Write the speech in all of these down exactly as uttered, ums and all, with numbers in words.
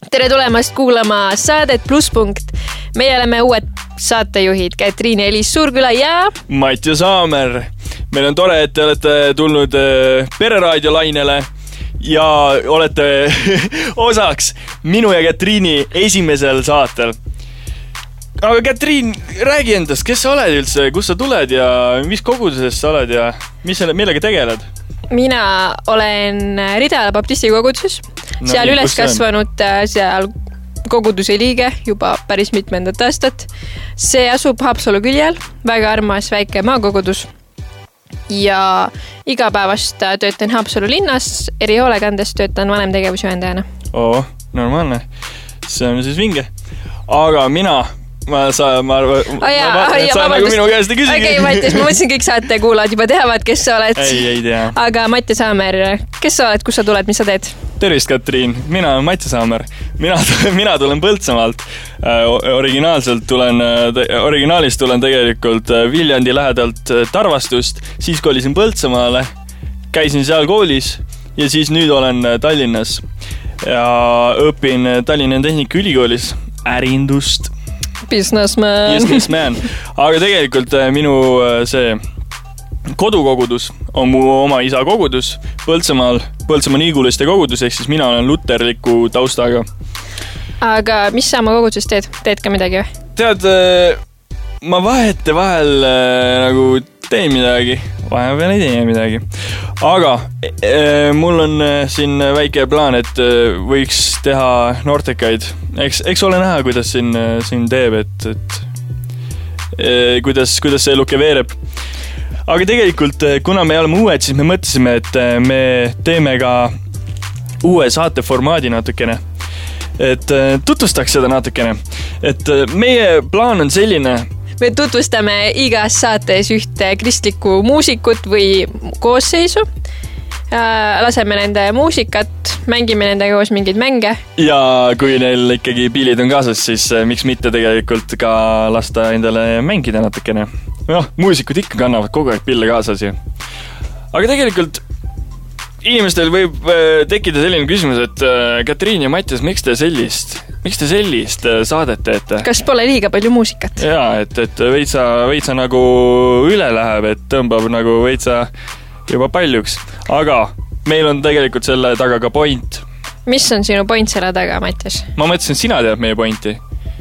tere tulemast kuulama saadet Plusspunkt. Meie oleme uued saatejuhid Katriin ja Elis Suurküla ja Matja Saamer. Meil on tore, et te olete tulnud Pereraadio lainele ja olete osaks minu ja Katriini esimesel saatel. Aga Katriin, räägi endast, kes sa oled üldse, kus sa tuled ja mis kogudusest sa oled ja mis selle, millega tegeled? Mina olen Ridala baptisti koguduses, no, seal üles kasvanud seal koguduse liige juba päris mitmendat aastat. See asub Haapsalu küljel, väga armas väike maakogudus ja igapäevast töötan Haapsalu linnas, erihoolekandes töötan vanemtegevusjuhendajana. Oo, normaalne. See on siis vinge. Aga mina ma saa ma arvan oh, jaa, ma vaatan, et sa nagu minu käest ei küsigi. Okei, okay, Mattias, ma mõtlesin kõik saate kuulavad juba teavad, kes sa oled. Ei, ei tea. Aga Matja Saamer, kes sa oled, kus sa tuled, mis sa teed? Tervist, Katriin. Mina olen Matja Saamer. Mina, mina tulen Põltsamaalt. Originaalselt tulen, originaalist tulen tegelikult Viljandi lähedalt Tarvastust. Siis kolisin Põltsamaale, käisin seal koolis ja siis nüüd olen Tallinnas ja õpin Tallinna Tehnikaülikoolis ärindust. Businessman. Businessman. Aga tegelikult minu see kodukogudus on mu oma isa kogudus Põltsamaal, Põltsamaa Niiguliste kogudus, ehk siis mina olen luterliku taustaga. Aga mis sa oma koguduses teed? Teed ka midagi või? Tead, ma vahete vahel nagu teen midagi, vahepeal ei tee midagi. Aga e, mul on siin väike plaan, et võiks teha noortekaid. Eks, eks ole näha, kuidas siin, siin teeb, et, et e, kuidas, kuidas see luke veereb. Aga tegelikult, kuna me oleme uued, siis me mõtlesime, et me teeme ka uue saateformaadi natukene. Et tutvustaks seda natukene. Et meie plaan on selline. Me tutvustame igas saates ühte kristlikku muusikut või koosseisu. Laseme nende muusikat, mängime nende koos mingeid mänge. Ja kui neil ikkagi pillid on kaasas, siis miks mitte tegelikult ka lasta endale mängida natukene. Noh, muusikud ikka kannavad kogu aeg pille kaasas ju. Aga tegelikult inimestel võib tekkida selline küsimus, et Katriin ja Mattias, miks te sellist, miks te sellist saadet teete? Kas pole liiga palju muusikat? Jaa, et, et veitsa, veitsa nagu üle läheb, et tõmbab nagu veitsa juba paljuks. Aga meil on tegelikult selle taga ka point. Mis on sinu point selle taga, Mattias? Ma mõtlesin, et sina tead meie pointi.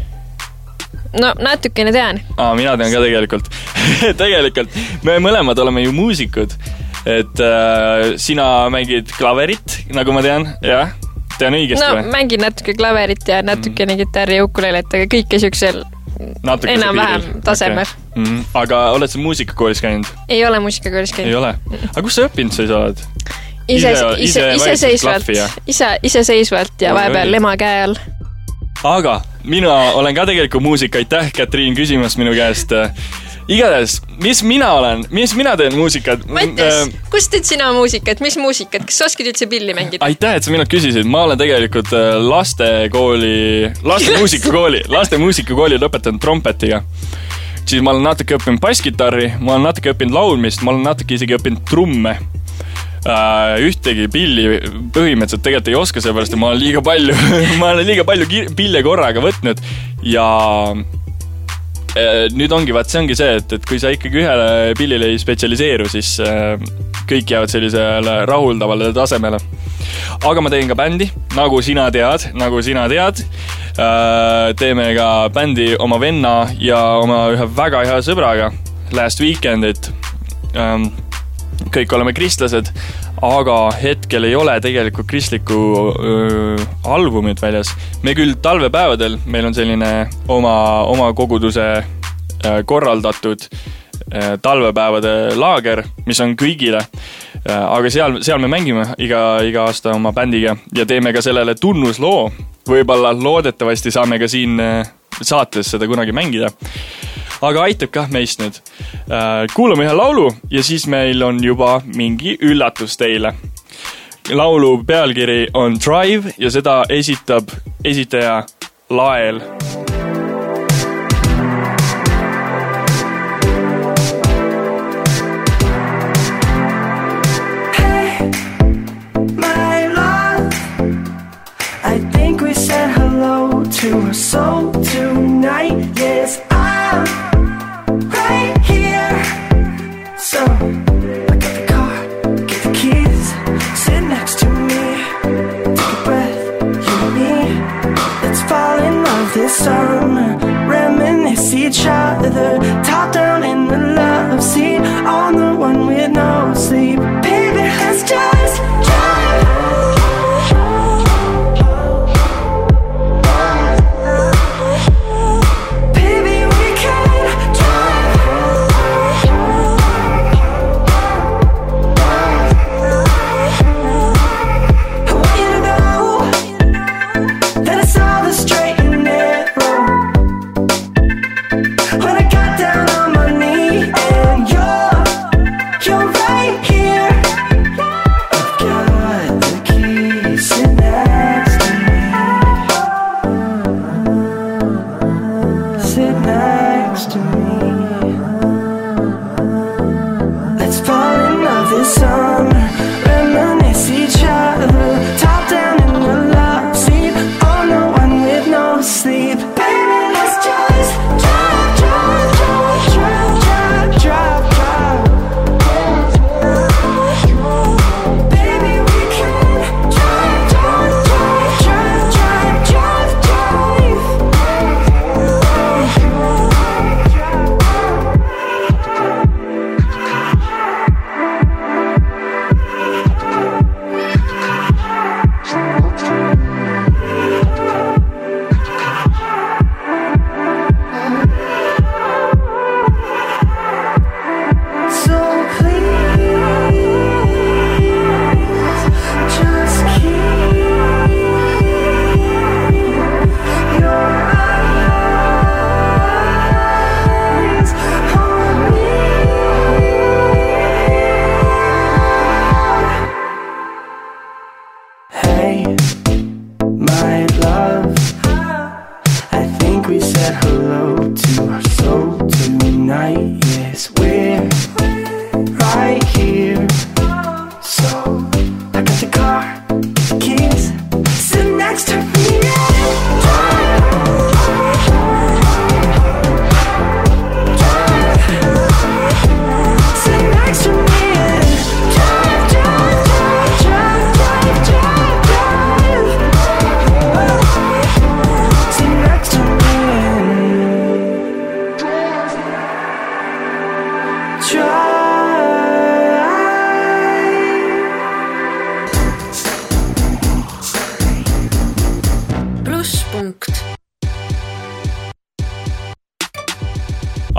No, natukene tean. Aa, mina tean ka tegelikult. Tegelikult, me mõlemad oleme ju muusikud. Et äh, sina mängid klaverit, nagu ma tean. Jah, tean õigesti no, või? No, mängin natuke klaverit ja natukene mm. kitarri ja ukulelet, aga kõike süksel enam-vähem tasemel. Okay. Mm. Aga oled sa muusikakoolis käinud? Ei ole muusikakoolis käinud. Ei ole? Aga kus sa õppinud sa oled? Ise, ise, ise, ise seisvalt, ise, ise seisvalt ja vahepeal lema käe all. Aga mina olen ka tegelikult muusik, aitäh Katriin küsimast minu käest. Igatahes, mis mina olen, mis mina teen muusikat? Mattias, äh, kus teed sina muusikat? Mis muusikat? Kas sa oskad üldse pilli mängida? Aitäh, et sa minult küsisid. Ma olen tegelikult lastekooli, laste muusikakooli, laste muusikakooli lõpetanud trompetiga. Siis ma olen natuke õppinud basskitarri, ma olen natuke õppinud laulmist, ma olen natuke isegi õppinud trumme. Uh, ühtegi pilli põhimõtteliselt tegelikult ei oska, seepärast, et ma olen liiga palju, ma olen liiga palju pille korraga võtnud ja uh, nüüd ongi, vaat see ongi see, et, et kui sa ikkagi ühele pillile ei spetsialiseeru, siis uh, kõik jäävad sellisele rahuldavale tasemele. Aga ma teen ka bändi, nagu sina tead, nagu sina tead. Uh, teeme ka bändi oma venna ja oma ühe väga hea sõbraga Last Weekendit. Um, kõik oleme kristlased, aga hetkel ei ole tegelikult kristliku öö, albumit väljas. Me küll talvepäevadel, meil on selline oma, oma koguduse öö, korraldatud öö, talvepäevade laager, mis on kõigile. Öö, aga seal, seal me mängime iga, iga aasta oma bändiga ja teeme ka sellele tunnusloo. Võib-olla loodetavasti saame ka siin öö, saates seda kunagi mängida. Aga aitab kah meist nüüd. Kuulame ühe laulu ja siis meil on juba mingi üllatus teile. Laulu pealkiri on Drive ja seda esitab esitaja Lael. Hey, my love, I think we said hello.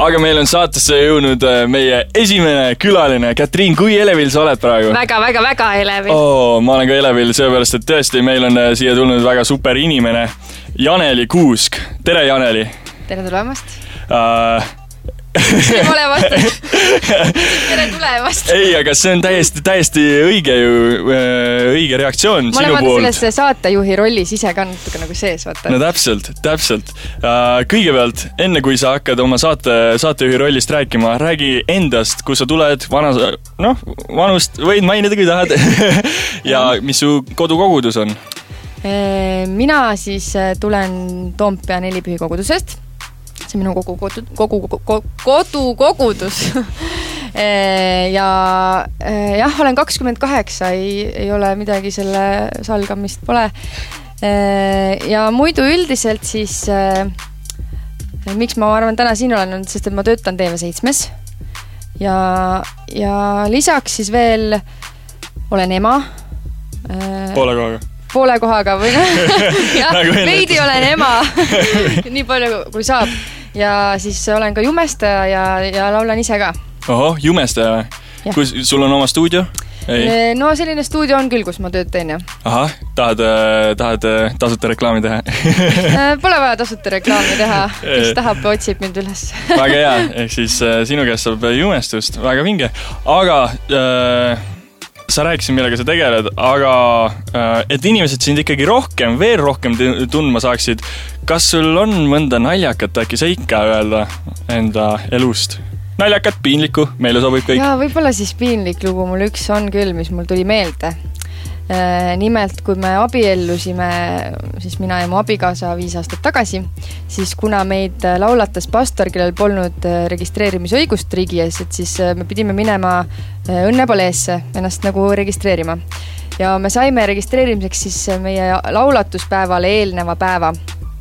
aga meil on saatesse jõudnud meie esimene külaline. Katriin, kui elevil sa oled praegu? Väga, väga, väga elevil. Oh, ma olen ka elevil, seepärast, et tõesti meil on siia tulnud väga super inimene. Janeli Kuusk. Tere, Janeli! Tere tulemast! Uh, Tere tulemast! Tere tulemast! Ei, aga see on täiesti, täiesti õige ju, õige reaktsioon ma sinu poolt. Ma olen selles saatejuhi rollis ise ka natuke nagu sees, vaata. No täpselt, täpselt. Uh, kõigepealt, enne kui sa hakkad oma saate, saatejuhi rollist rääkima, räägi endast, kui sa tuled vana, noh, vanust võid mainida, kui tahad. Ja mis su kodukogudus on? Mina siis tulen Toompea Nelipühi kogudusest. See on minu kogu, kodu, kogu, kogu, kodu kogudus. ja jah, olen kakskümmend kaheksa, ei, ei ole midagi selle salgamist pole. Ja muidu üldiselt siis, miks ma arvan täna siin olen, sest et ma töötan T V seitsmes. Ja, ja lisaks siis veel olen ema. Poole kohaga. Poole kohaga või jah, veidi olen ema. Nii palju kui saab. Ja siis olen ka jumestaja ja, ja laulan ise ka. Oho, jumestaja. Kus, sul on oma stuudio? Ei. No selline stuudio on küll, kus ma tööd teen, jah. Aha, tahad, tahad tasuta reklaami teha? Pole vaja tasuta reklaami teha. Kes tahab, otsib mind üles. Väga hea, ehk siis sinu käest saab jumestust. Väga vinge. Aga äh, sa rääkisid, millega sa tegeled, aga äh, et inimesed sind ikkagi rohkem, veel rohkem tundma saaksid. Kas sul on mõnda naljakat äkki seika öelda enda elust? Naljakat, piinlikku, meile sobib kõik. Jaa, võib-olla siis piinlik lugu mul üks on küll, mis mul tuli meelde. Nimelt, kui me abiellusime, siis mina ja mu abikaasa viis aastat tagasi, siis kuna meid laulatas pastor, kellel polnud registreerimisõigust riigi ees, et siis me pidime minema õnnepaleesse ennast nagu registreerima. Ja me saime registreerimiseks siis meie laulatuspäevale eelneva päeva.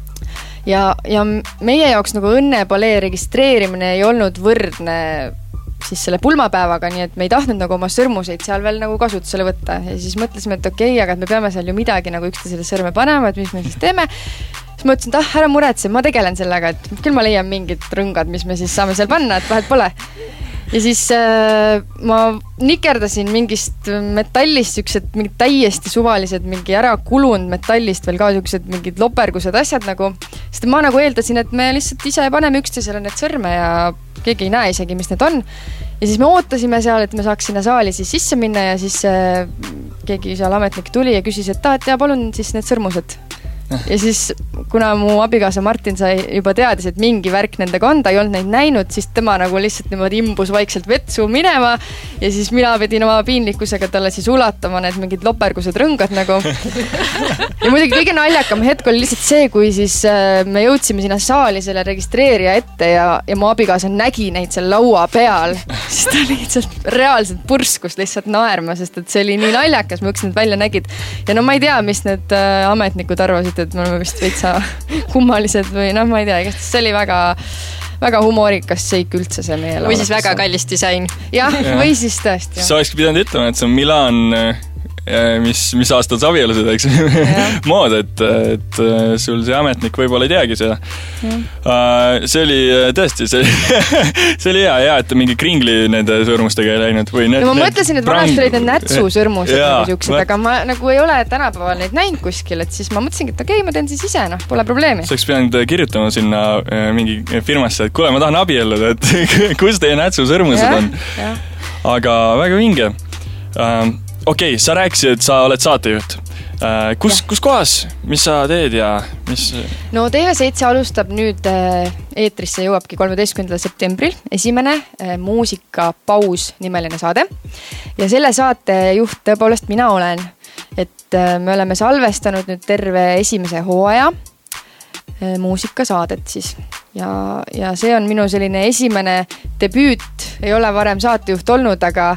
Ja, ja meie jaoks nagu õnnepalee registreerimine ei olnud võrdne siis selle pulmapäevaga, nii et me ei tahtnud nagu oma sõrmuseid seal veel nagu kasutusele võtta. Ja siis mõtlesime, et okei, aga et me peame seal ju midagi nagu üksteisele sõrme panema, et mis me siis teeme. Siis ma ütlesin, et ah, ära muretse, ma tegelen sellega, et küll ma leian mingid rõngad, mis me siis saame seal panna, et vahet pole. Ja siis äh, ma nikerdasin mingist metallist siuksed mingid täiesti suvalised, mingi ära kulunud metallist veel ka siuksed mingid lopergused asjad nagu, sest ma nagu eeldasin, et me lihtsalt ise paneme üksteisele need sõrme ja keegi ei näe isegi, mis need on. Ja siis me ootasime seal, et me saaks sinna saali siis sisse minna ja siis äh, keegi seal ametnik tuli ja küsis, et ta, et ja palun siis need sõrmused. Ja siis, kuna mu abikaasa Martin sai juba teadis, et mingi värk nendega on, ta ei olnud neid näinud, siis tema nagu lihtsalt niimoodi imbus vaikselt vetsu minema ja siis mina pidin oma piinlikkusega talle siis ulatama need mingid lopergused rõngad nagu. Ja muidugi kõige naljakam hetk oli lihtsalt see, kui siis me jõudsime sinna saali selle registreerija ette ja, ja mu abikaasa nägi neid seal laua peal, siis ta lihtsalt reaalselt purskus lihtsalt naerma, sest et see oli nii naljakas, ma õks need välja nägid. Ja no ma ei tea, mis need ametnikud arvasid, et me oleme vist veitsa kummalised või noh, ma ei tea, igast see oli väga, väga humoorikas seik üldse see meie laulatus. Või siis väga kallis disain. Jah, ja. Või siis tõesti. Sa olekski pidanud ütlema, et see on Milan, mis, mis aastal sa abielusid, eks mood, et, et sul see ametnik võib-olla ei teagi seda. Uh, see oli tõesti, see, see oli hea, hea, et mingi kringli nende sõrmustega ei läinud. Või need, no ma need mõtlesin, et vanasti olid need nätsu sõrmused nagu siuksed, aga ma nagu ei ole tänapäeval neid näinud kuskil, et siis ma mõtlesingi, et okei, ma teen siis ise, noh, pole probleemi. Sa oleks pidanud kirjutama sinna mingi firmasse, et kuule, ma tahan abielluda, et kus teie nätsu sõrmused on. Ja. Aga väga vinge. Uh, Okei, okay, sa rääkisid, et sa oled saatejuht. Kus, kus kohas? Mis sa teed ja mis... No T V seitse alustab nüüd eetrisse jõuabki kolmeteistkümnendal septembril esimene muusikapaus nimeline saade. Ja selle saate juht tõepoolest mina olen. Et me oleme salvestanud nüüd terve esimese hooaja muusikasaadet siis. Ja, ja see on minu selline esimene debüüt. Ei ole varem saatejuht olnud, aga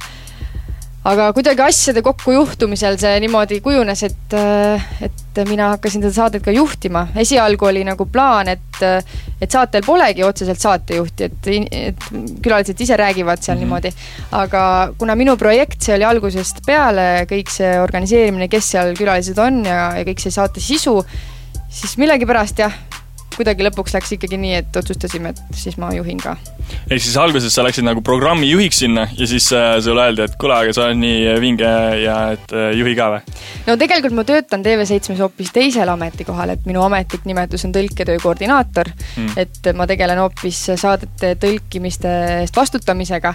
Aga kuidagi asjade kokku juhtumisel see niimoodi kujunes, et, et mina hakkasin seda saadet ka juhtima. Esialgu oli nagu plaan, et, et saatel polegi otseselt saatejuhti, et, et külalised ise räägivad seal niimoodi. Aga kuna minu projekt, see oli algusest peale, kõik see organiseerimine, kes seal külalised on ja, ja kõik see saate sisu, siis millegipärast jah, kuidagi lõpuks läks ikkagi nii, et otsustasime, et siis ma juhin ka. Ehk siis alguses sa läksid nagu programmi juhiks sinna ja siis äh, sulle öeldi, et kule, aga sa oled nii vinge ja et äh, juhi ka või? No tegelikult ma töötan T V seitsmes hoopis teisel ametikohal, et minu ametlik nimetus on tõlketöö koordinaator, mm. et ma tegelen hoopis saadete tõlkimiste eest vastutamisega.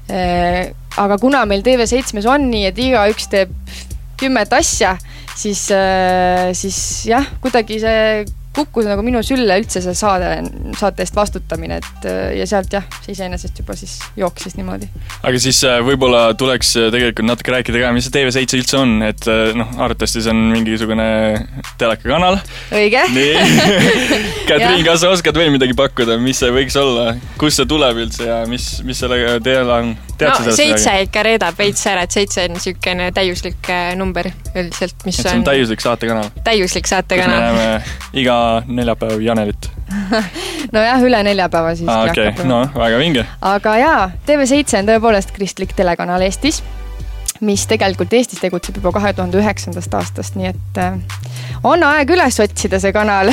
Aga kuna meil T V seitsmes on nii, et iga üks teeb kümmet asja, siis, siis jah, kuidagi see kukkus nagu minu sülle üldse see saade, saate eest vastutamine, et ja sealt jah, see iseenesest juba siis jooksis niimoodi. Aga siis võib-olla tuleks tegelikult natuke rääkida ka, mis see T V seitse üldse on, et noh, arvatavasti see on mingisugune telekakanal. Õige. Nii. Katrin, kas sa oskad veel midagi pakkuda, mis see võiks olla, kus see tuleb üldse ja mis, mis sellega teil on? No seitse ikka reedab veits ära, et seitse on niisugune täiuslik number üldiselt, mis et see on täiuslik saatekanal. Täiuslik saatekanal. Kus me näeme iga neljapäev Janelit. No jah, üle neljapäeva siis. Ah, okei, okay. No väga vinge. Aga jaa, T V seitse on tõepoolest kristlik telekanal Eestis, mis tegelikult Eestis tegutseb juba kahe tuhande üheksandast aastast, nii et on aeg üles otsida see kanal.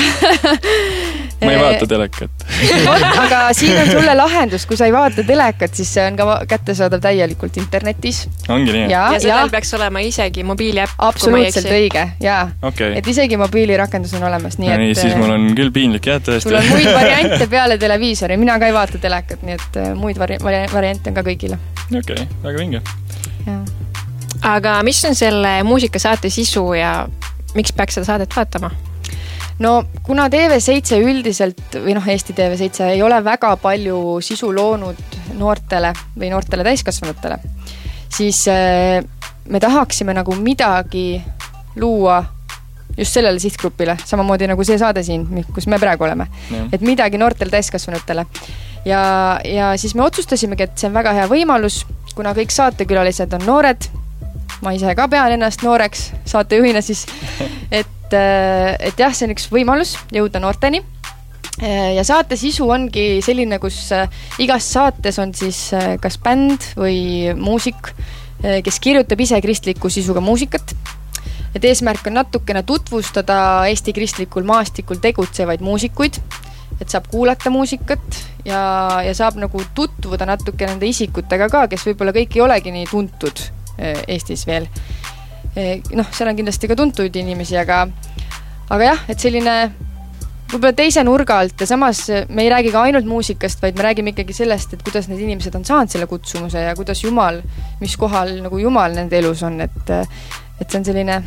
Ma ei vaata telekat. Aga siin on sulle lahendus, kui sa ei vaata telekat, siis see on ka kättesaadav täielikult internetis. Ongi nii? Ja, ja sellel peaks olema isegi mobiiliäpp. Absoluutselt õige, jaa. Okay. Et isegi mobiilirakendus on olemas. Nii, ja et, nii, siis mul on küll piinlik jah, tõesti. Sul on muid variante peale televiisori, mina ka ei vaata telekat, nii et muid vari- variante on ka kõigile. Okei, okay, väga vinge. Jaa. Aga mis on selle muusikasaate sisu ja miks peaks seda saadet vaatama? No kuna T V seitse üldiselt, või noh, Eesti T V seitse ei ole väga palju sisu loonud noortele või noortele täiskasvanutele, siis me tahaksime nagu midagi luua just sellele sihtgrupile, samamoodi nagu see saade siin, kus me praegu oleme. Ja. Et midagi noortele täiskasvanutele. Ja, ja siis me otsustasimegi, et see on väga hea võimalus, kuna kõik saatekülalised on noored, ma ise ka pean ennast nooreks saatejuhina siis, et, et jah, see on üks võimalus jõuda noorteni. Ja saate sisu ongi selline, kus igas saates on siis kas bänd või muusik, kes kirjutab ise kristliku sisuga muusikat. Et eesmärk on natukene tutvustada Eesti kristlikul maastikul tegutsevaid muusikuid, et saab kuulata muusikat ja, ja saab nagu tutvuda natuke nende isikutega ka, kes võib-olla kõik ei olegi nii tuntud Eestis veel. Noh, seal on kindlasti ka tuntuid inimesi, aga, aga jah, et selline võib-olla teise nurga alt ja samas me ei räägi ka ainult muusikast, vaid me räägime ikkagi sellest, et kuidas need inimesed on saanud selle kutsumuse ja kuidas Jumal, mis kohal nagu Jumal nende elus on, et, et see on selline,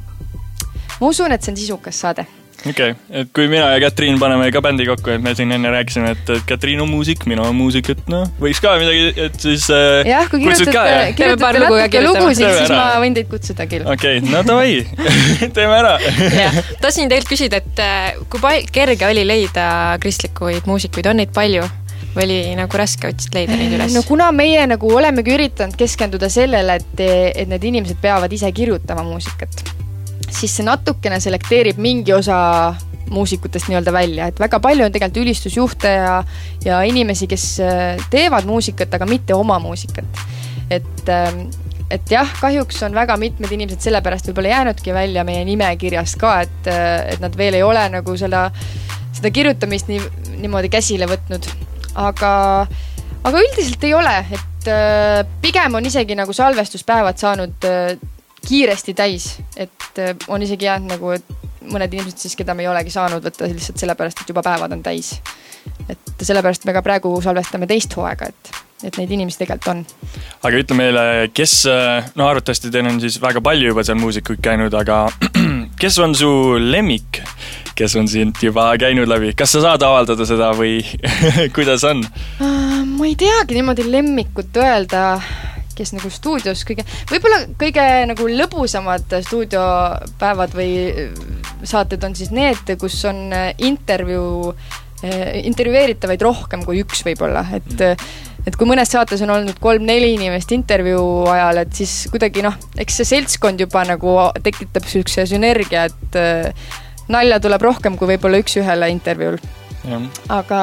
ma usun, et see on sisukas saade. Okei, okay. Et kui mina ja Katrin paneme ka bändi kokku, et me siin enne rääkisime, et Katrin on muusik, mina on muusik, et noh, võiks ka midagi, et siis jah, kui kirjutate, kirjutate natuke lugusid, siis ma võin teid kutsuda küll. Okei, okay, no davai, teeme ära. Tahtsin teilt küsida, et kui pal- kerge oli leida kristlikuid muusikuid, on neid palju? Või oli nagu raske otsid leida neid üles? No kuna meie nagu olemegi üritanud keskenduda sellele, et, et need inimesed peavad ise kirjutama muusikat, siis see natukene selekteerib mingi osa muusikutest nii-öelda välja, et väga palju on tegelikult ülistusjuhte ja, ja inimesi, kes teevad muusikat, aga mitte oma muusikat. Et, et jah, kahjuks on väga mitmed inimesed sellepärast võib-olla jäänudki välja meie nimekirjast ka, et, et nad veel ei ole nagu seda, seda kirjutamist nii, niimoodi käsile võtnud. Aga, aga üldiselt ei ole, et pigem on isegi nagu salvestuspäevad saanud kiiresti täis, et on isegi jäänud nagu, et mõned inimesed siis, keda me ei olegi saanud võtta lihtsalt sellepärast, et juba päevad on täis. Et sellepärast me ka praegu salvestame teist hooaega, et, et neid inimesi tegelikult on. Aga ütle meile, kes, no arvatavasti teil on siis väga palju juba seal muusikuid käinud, aga kes on su lemmik, kes on siin juba käinud läbi? Kas sa saad avaldada seda või kuidas on? Ma ei teagi niimoodi lemmikut öelda, kes nagu stuudios kõige, võib-olla kõige nagu lõbusamad stuudiopäevad või saated on siis need, kus on intervjuu, intervjueeritavaid rohkem kui üks võib-olla, et, et kui mõnes saates on olnud kolm-neli inimest intervjuu ajal, et siis kuidagi noh, eks see seltskond juba nagu tekitab sükse sünergia, et nalja tuleb rohkem kui võib-olla üks ühele intervjuul. Aga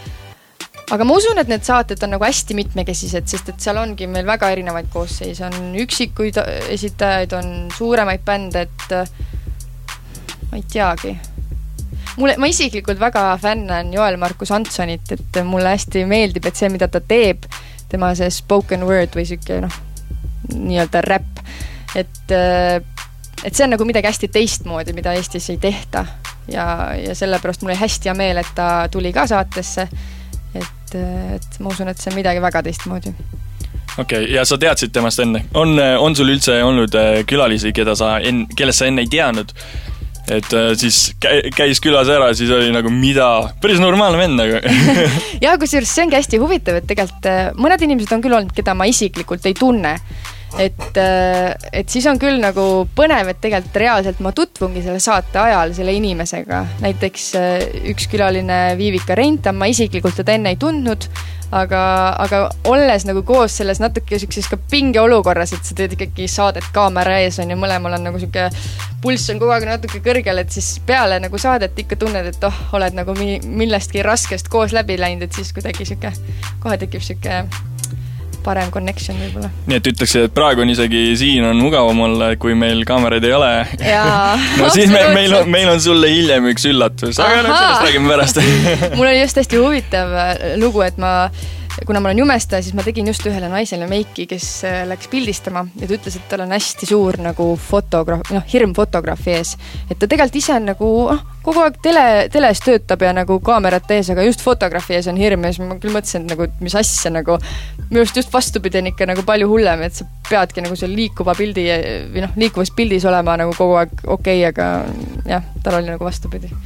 Aga ma usun, et need saated on nagu hästi mitmekesised, sest et seal ongi meil väga erinevaid koosseis. On üksikuid esitajaid, on suuremaid bände, et ma ei teagi. mulle, ma isiklikult väga fännan Joel Markus Antsonit, et mulle hästi meeldib, et see, mida ta teeb, tema see spoken word või siuke, noh, nii-öelda rap, et, et see on nagu midagi hästi teistmoodi, mida Eestis ei tehta ja, ja sellepärast mulle hästi hea meel, et ta tuli ka saatesse, et, et ma usun, et see on midagi väga teistmoodi. Okei, okay, ja sa teadsid temast enne. On, on sul üldse olnud külalisi, keda sa en, kellest sa enne ei teadnud? Et siis käis külas ära, siis oli nagu mida, päris normaalne vend nagu. ja kusjuures see ongi hästi huvitav, et tegelikult mõned inimesed on küll olnud, keda ma isiklikult ei tunne. Et, et siis on küll nagu põnev, et tegelikult reaalselt ma tutvungi selle saate ajal selle inimesega. Näiteks üks külaline Viivika Reintam, ma isiklikult teda enne ei tundnud, aga, aga olles nagu koos selles natuke sellises ka pinge olukorras, et sa teed ikkagi saadet kaamera ees on ja mõlemal on nagu selline pulss on kogu aeg natuke kõrgel, et siis peale nagu saadet ikka tunned, et oh, oled nagu millestki raskest koos läbi läinud, et siis kuidagi selline, kohe tekib selline parem connection võib-olla. Nii et ütleks, et praegu on isegi siin on mugavam olla, kui meil kaameraid ei ole. Jaa, no siis me, meil, on, meil on sulle hiljem üks üllatus, aga nüüd sellest räägime pärast. Mul oli just hästi huvitav lugu, et ma kuna ma olen jumestaja, siis ma tegin just ühele naisele meiki, kes läks pildistama ja ta ütles, et tal on hästi suur nagu fotograaf, noh, hirm fotograafi ees. Et ta tegelikult ise on nagu oh, kogu aeg tele, teles töötab ja nagu kaamerat ees, aga just fotograafi ees on hirm ja siis ma küll mõtlesin, et nagu, mis asja nagu, minu just just vastupidi on ikka nagu palju hullem, et sa peadki nagu seal liikuva pildi või noh, liikuvas pildis olema nagu kogu aeg okei, okay, aga jah, tal oli nagu vastupidi.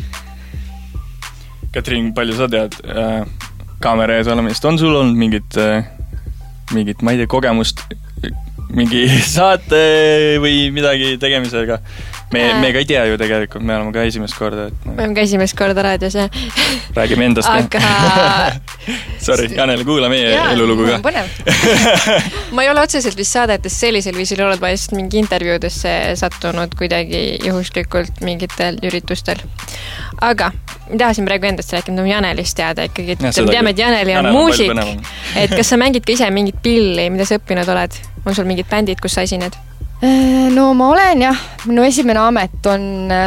Katriin, palju sa tead äh, kaamera ees olemist? On sul olnud mingit, äh, mingit, ma ei tea, kogemust mingi saate või midagi tegemisega? Me, me ka ei tea ju tegelikult, me oleme ka esimest korda. Et me oleme ka esimest korda raadios, jah. Räägime endast aga... ka. Sorry, Janele, kuula meie ja, elulugu ka. ma ei ole otseselt vist saadetes sellisel viisil olnud, ma just mingi intervjuudesse sattunud kuidagi juhuslikult mingitel üritustel. Aga ma tahasin praegu endast rääkida, no Janelist teada ikkagi, et ja, me teame, et Janeli on Janel muusik, on et kas sa mängid ka ise mingit pilli, mida sa õppinud oled? On sul mingid bändid, kus sa esined? No ma olen jah, minu esimene amet on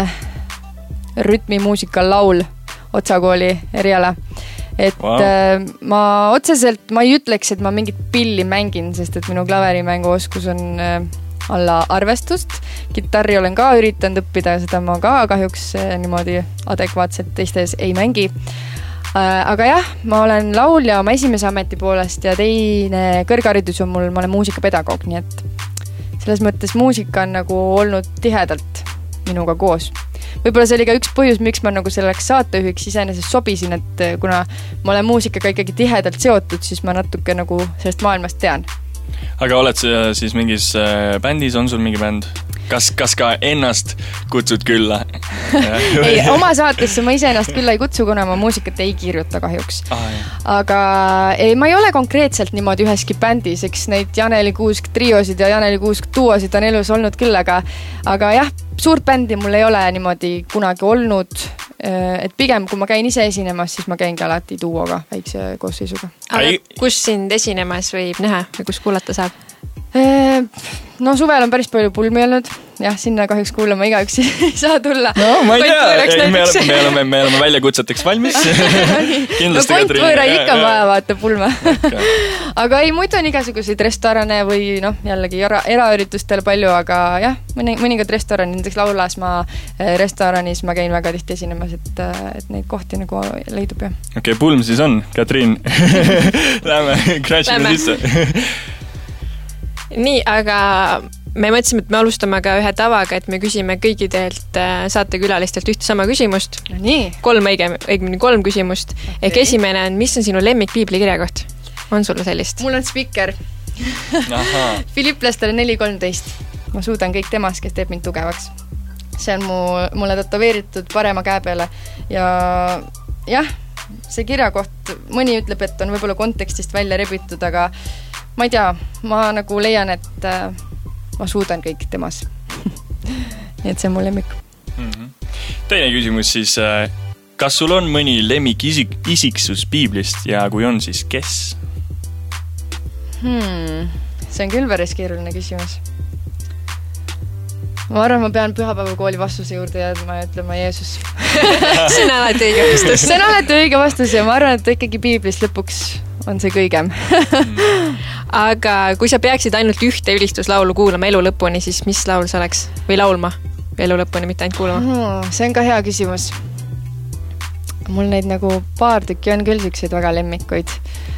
rütmimuusika laul Otsakooli eriala. Et wow. ma otseselt, ma ei ütleks, et ma mingit pilli mängin, sest et minu klaverimängu oskus on alla arvestust. Kitarri olen ka üritanud õppida, seda ma ka kahjuks niimoodi adekvaatselt teistes ei mängi. Aga jah, ma olen laulja oma esimese ameti poolest ja teine kõrgharidus on mul, ma olen muusikapedagoog, nii et selles mõttes muusika on nagu olnud tihedalt minuga koos. Võib-olla see oli ka üks põhjus, miks ma nagu selleks saateühiks iseenesest sobisin, et kuna ma olen muusikaga ikkagi tihedalt seotud, siis ma natuke nagu sellest maailmast tean. Aga oled sa siis mingis bändis, on sul mingi bänd? Kas, kas ka ennast kutsud külla? ei, oma saatesse ma ise ennast külla ei kutsu, kuna ma muusikat ei kirjuta kahjuks. Ah, aga ei, ma ei ole konkreetselt niimoodi üheski bändis, eks neid Janeli Kuusk triosid ja Janeli Kuusk duosid on elus olnud küll, aga, aga jah, suurt bändi mul ei ole niimoodi kunagi olnud, et pigem kui ma käin ise esinemas, siis ma käingi alati duoga, väikse koosseisuga. Aga kus sind esinemas võib näha või kus kuulata saab? No suvel on päris palju pulmi olnud. Jah, sinna kahjuks kuulama igaüks ei saa tulla. No, ma ei tea. Ei, me, oleme, me, oleme, me oleme väljakutseteks valmis. no kontvõõra ikka vaja vaata pulma. Okay. Aga ei, muidu on igasuguseid restorane või noh, jällegi era, eraüritustel palju, aga jah, mõni, mõningad restoranid, näiteks Laulas ma restoranis ma käin väga tihti esinemas, et, et neid kohti nagu leidub. Okei, okay, pulm siis on, Katriin. Lähme, crashime sisse. Nii, aga me mõtlesime, et me alustame ka ühe tavaga, et me küsime kõigidelt saatekülalistelt ühte sama küsimust. No nii. Kolm õigem, õigemini kolm küsimust. Okay. Ehk esimene on, mis on sinu lemmik piiblikirjakoht? On sulle sellist? Mul on spikker. Filiplastele neli kolmteist. Ma suudan kõik temas, kes teeb mind tugevaks. See on mu, mulle tatoveeritud parema käe peale. Ja jah, see kirjakoht, mõni ütleb, et on võib-olla kontekstist välja rebitud, aga ma ei tea, ma nagu leian, et äh, ma suudan kõik temas. Nii et see on mu lemmik. Mm-hmm. Teine küsimus siis, äh, kas sul on mõni lemmik isik, isiksus piiblist ja kui on, siis kes? Hmm, see on küll päris keeruline küsimus. ma arvan, ma pean pühapäevakooli vastuse juurde jäädma ja ütlema Jeesus. See on alati õige vastus. See on alati õige vastus ja ma arvan, et ikkagi Piiblist lõpuks on see kõigem. Aga kui sa peaksid ainult ühte ülistuslaulu kuulama elu lõpuni, siis mis laul see oleks? Või laulma elu lõpuni, mitte ainult kuulama? No, see on ka hea küsimus. Mul neid nagu paar tükki on küll sükseid väga lemmikuid.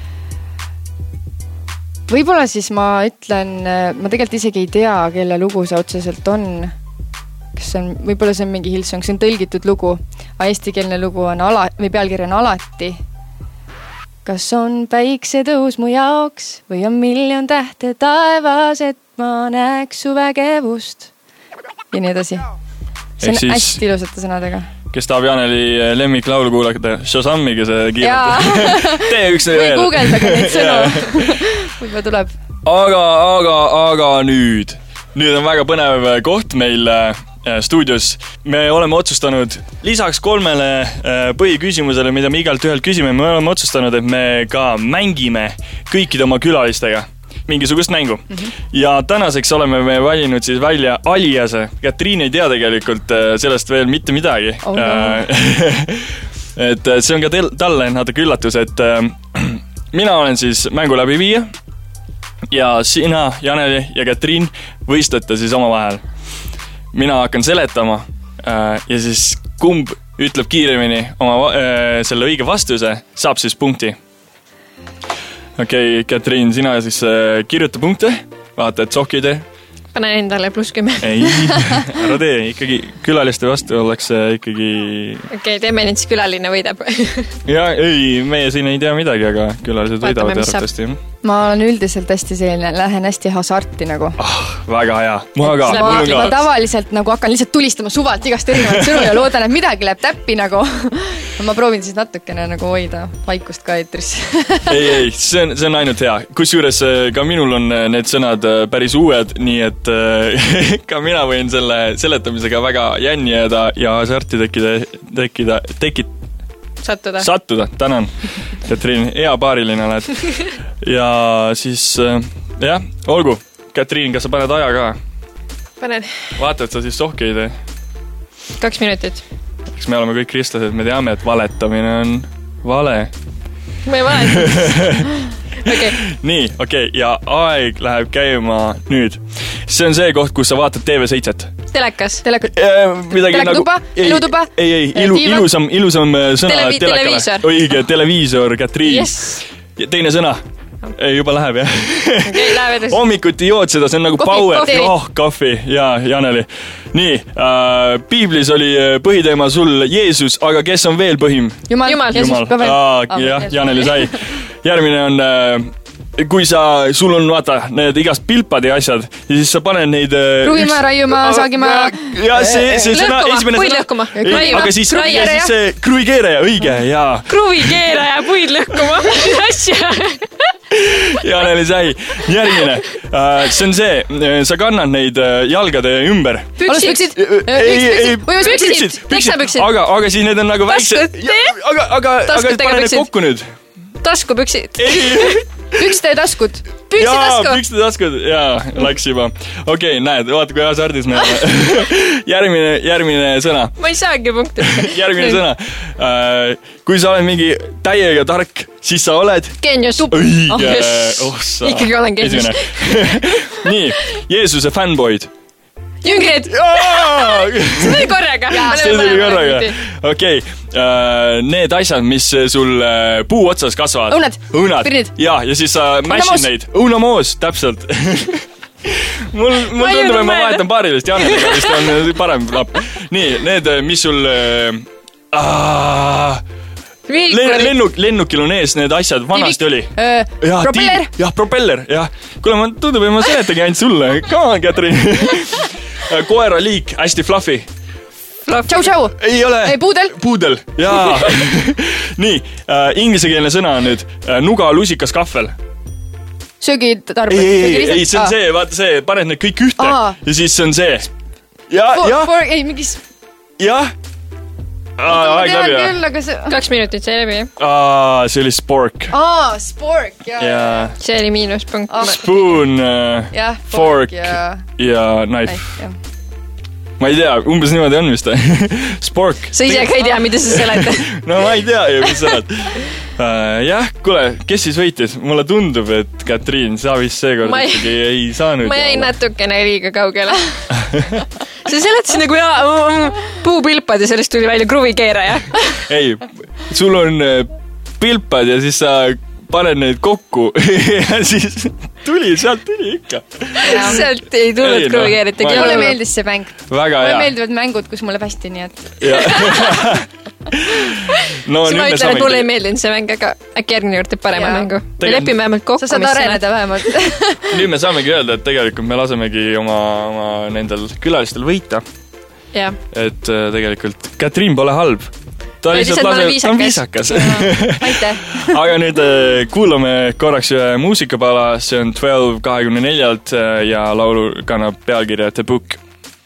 Võib-olla siis ma ütlen, ma tegelikult isegi ei tea, kelle lugu see otseselt on. Kas see on, võib-olla see on mingi Hillsong, see on tõlgitud lugu. A eestikeelne lugu on ala, või pealkiri on alati. Kas on päiksetõus mu jaoks või on miljon tähte taevas, et ma näeks su vägevust? Ja nii edasi. See on siis hästi ilusate sõnadega. Kes tahab Janeli lemmiklaulu kuulata, Shazamiga see kiirelt. Tee üks või veel. Või guugeldage neid sõnu. Võib-olla tuleb. Aga, aga, aga nüüd. Nüüd on väga põnev koht meil stuudios. Me oleme otsustanud lisaks kolmele põhiküsimusele, mida me igalt ühelt küsime, me oleme otsustanud, et me ka mängime kõikide oma külalistega mingisugust mängu. Mm-hmm. Ja tänaseks oleme me valinud siis välja Aliase. Katriin ei tea tegelikult sellest veel mitte midagi. Oh, no. Et see on ka tel- talle natuke üllatus, et mina olen siis mängu läbi viia ja sina, Janeli ja Katriin võistlete siis oma vahel. Mina hakkan seletama ja siis kumb ütleb kiiremini oma, selle õige vastuse, saab siis punkti. Okei, okay, Katriin, sina siis äh, kirjuta punkte, vaata, et sohki ei tee. Pane endale pluss kümme. Ei, ära tee, ikkagi külaliste vastu ollakse ikkagi... Okei, okay, teeme nüüd siis külaline võidab. Ja, ei, meie siin ei tea midagi, aga külalised võidavad järgtasti. Ma olen üldiselt hästi selline, lähen hästi hasarti nagu. Ah, väga hea. Ma, ka, ma, ma tavaliselt nagu hakkan lihtsalt tulistama suvalt igast erinevat sõnu ja loodan, et midagi läheb täppi nagu. Ma proovin siis natukene nagu hoida vaikust ka eetris. Ei, ei, see on, see on ainult hea. Kusjuures ka minul on need sõnad päris uued, nii et ka mina võin selle seletamisega väga jänni jääda ja hasarti tekkida, tekkida, tekit, Sattuda. Sattuda, tänan. Katriin, hea paariline oled. Ja siis, jah, olgu. Katriin, kas sa paned aja ka? Panen. Vaata, et sa siis sohki ei tee. Kaks minutit. Eks me oleme kõik kristlased, me teame, et valetamine on vale. Ma ei valeta. Okay. Nii, okei, okay. Ja aeg läheb käima nüüd. See on see koht, kus sa vaatad T V seitse. Telekas. Telekas. Telekatuba, nagu, elutuba. Ei, ei, ilu, ilusam, ilusam sõna Televi- telekale. Televiisor. Õige, televiisor, Katriin. Yes. Teine sõna. Ei, juba läheb, jah. Okay, läheb edasi. Hommikuti jood seda, see on nagu Kohvi, power. kohvi. Oh, kahvi, jaa, Janeli. Nii, äh, Piiblis oli põhiteema sul Jeesus, aga kes on veel põhim? Jumal. Jumal. Jeesus ka veel. Aa, jah, Janeli sai. Järgmine on... Äh, kui sa, sul on, vaata, need igast pilpad ja asjad ja siis sa paned neid... Ruvima, üks... raiuma, saagima... Ja see, see sõna... Lõhkuma, puid lõhkuma. Aga siis, ja siis see kruvikeeraja, õige, jaa. Kruvikeeraja, puid lõhkuma. Asja. Janeli sai. Järgmine. See on see, sa kannad neid jalgade ümber. Püksid. Püksid. Püksid. Aga, aga siis need on nagu väikse... Aga, aga, aga pane need kokku nüüd. Taskupüksid. Pükste taskud. Jaa, pükste taskud. Jaa, läks juba. Okei, okay, näed, vaata kui hasardis me järgmine, järgmine sõna. Ma ei saagi punkti. Järgmine sõna. Kui sa oled mingi täiega tark, siis sa oled... Geenius. Õige. Oh, yes. Oh, sa. Ikkagi olen geenius. Nii, Jeesuse fanboyd. Jüngrid. See tuli korraga. See tuli korraga. Okei. Need asjad, mis sul puu otsas kasvavad. Õunad. Õunad. Pirnid. Ja, ja siis sa mässid neid. Õunamoos, täpselt. Mul, mul tundub, et ma vahetan paarilist Janeliga, vist on parem lapp. Nii, need, mis sul... Lennuk, lennukil on ees need asjad, vanasti oli. Ja, propeller. Jah, propeller, jah. Kuule, ma tundub, et ma seletagi ainult sulle. Come on, Katrin. Koera liik, hästi fluffy. Tšau, tšau. Ei ole. Ei, puudel. Puudel, jaa. Nii, äh, ingliskeelne sõna on nüüd äh, nuga, lusikas, kahvel. Söögitarbed. Ei, ei, ei, see on see, vaata see, paned need kõik ühte Aa. Ja siis see on see. Ja, for, ja. For, ei, mingis... Jah. Aa, aeg läbi, jah. Küll, aga see... Kaks minutit sai läbi. Aa, see oli spork. Aa, spork, jah. Ja. See oli miinuspunkt. Spoon, uh, ja, fork ja, ja knife. knife ma ei tea, umbes niimoodi on vist. Spork. Sa ise ka ei tea, mida sa seleta. No ma ei tea ju, mis sa oled. Uh, jah, kuule, kes siis võitis? Mulle tundub, et Katriin, sa vist seekord ei, ikkagi ei saanud. Ma jäin natukene liiga kaugele. Sa seletasid nagu ja, puupilpad ja sellest tuli välja kruvikeeraja. Ei, sul on pilpad ja siis sa paned neid kokku ja siis tuli, sealt tuli ikka. Sealt ei tulnud kruvikeerit. No, mulle meeldis see mäng. Väga mulle hea. meeldivad mängud, kus mulle päästi, nii et... no, siis ma ütlen, et mulle ei meeldinud see mäng, aga äkki järgmine juurde parema ja. Mängu. Me Tegem... lepime vähemalt kokku. Sa saad areneda vähemalt. Nüüd me saamegi öelda, et tegelikult me lasemegi oma, oma nendel külalistel võita. Ja. Et tegelikult Katriin pole halb. Ta lihtsalt lase, ta on viisakas. Aitäh. Aga nüüd kuulame korraks ühe muusikapala, see on twelve kahekümne neljalt ja laulu kannab pealkirja The Book.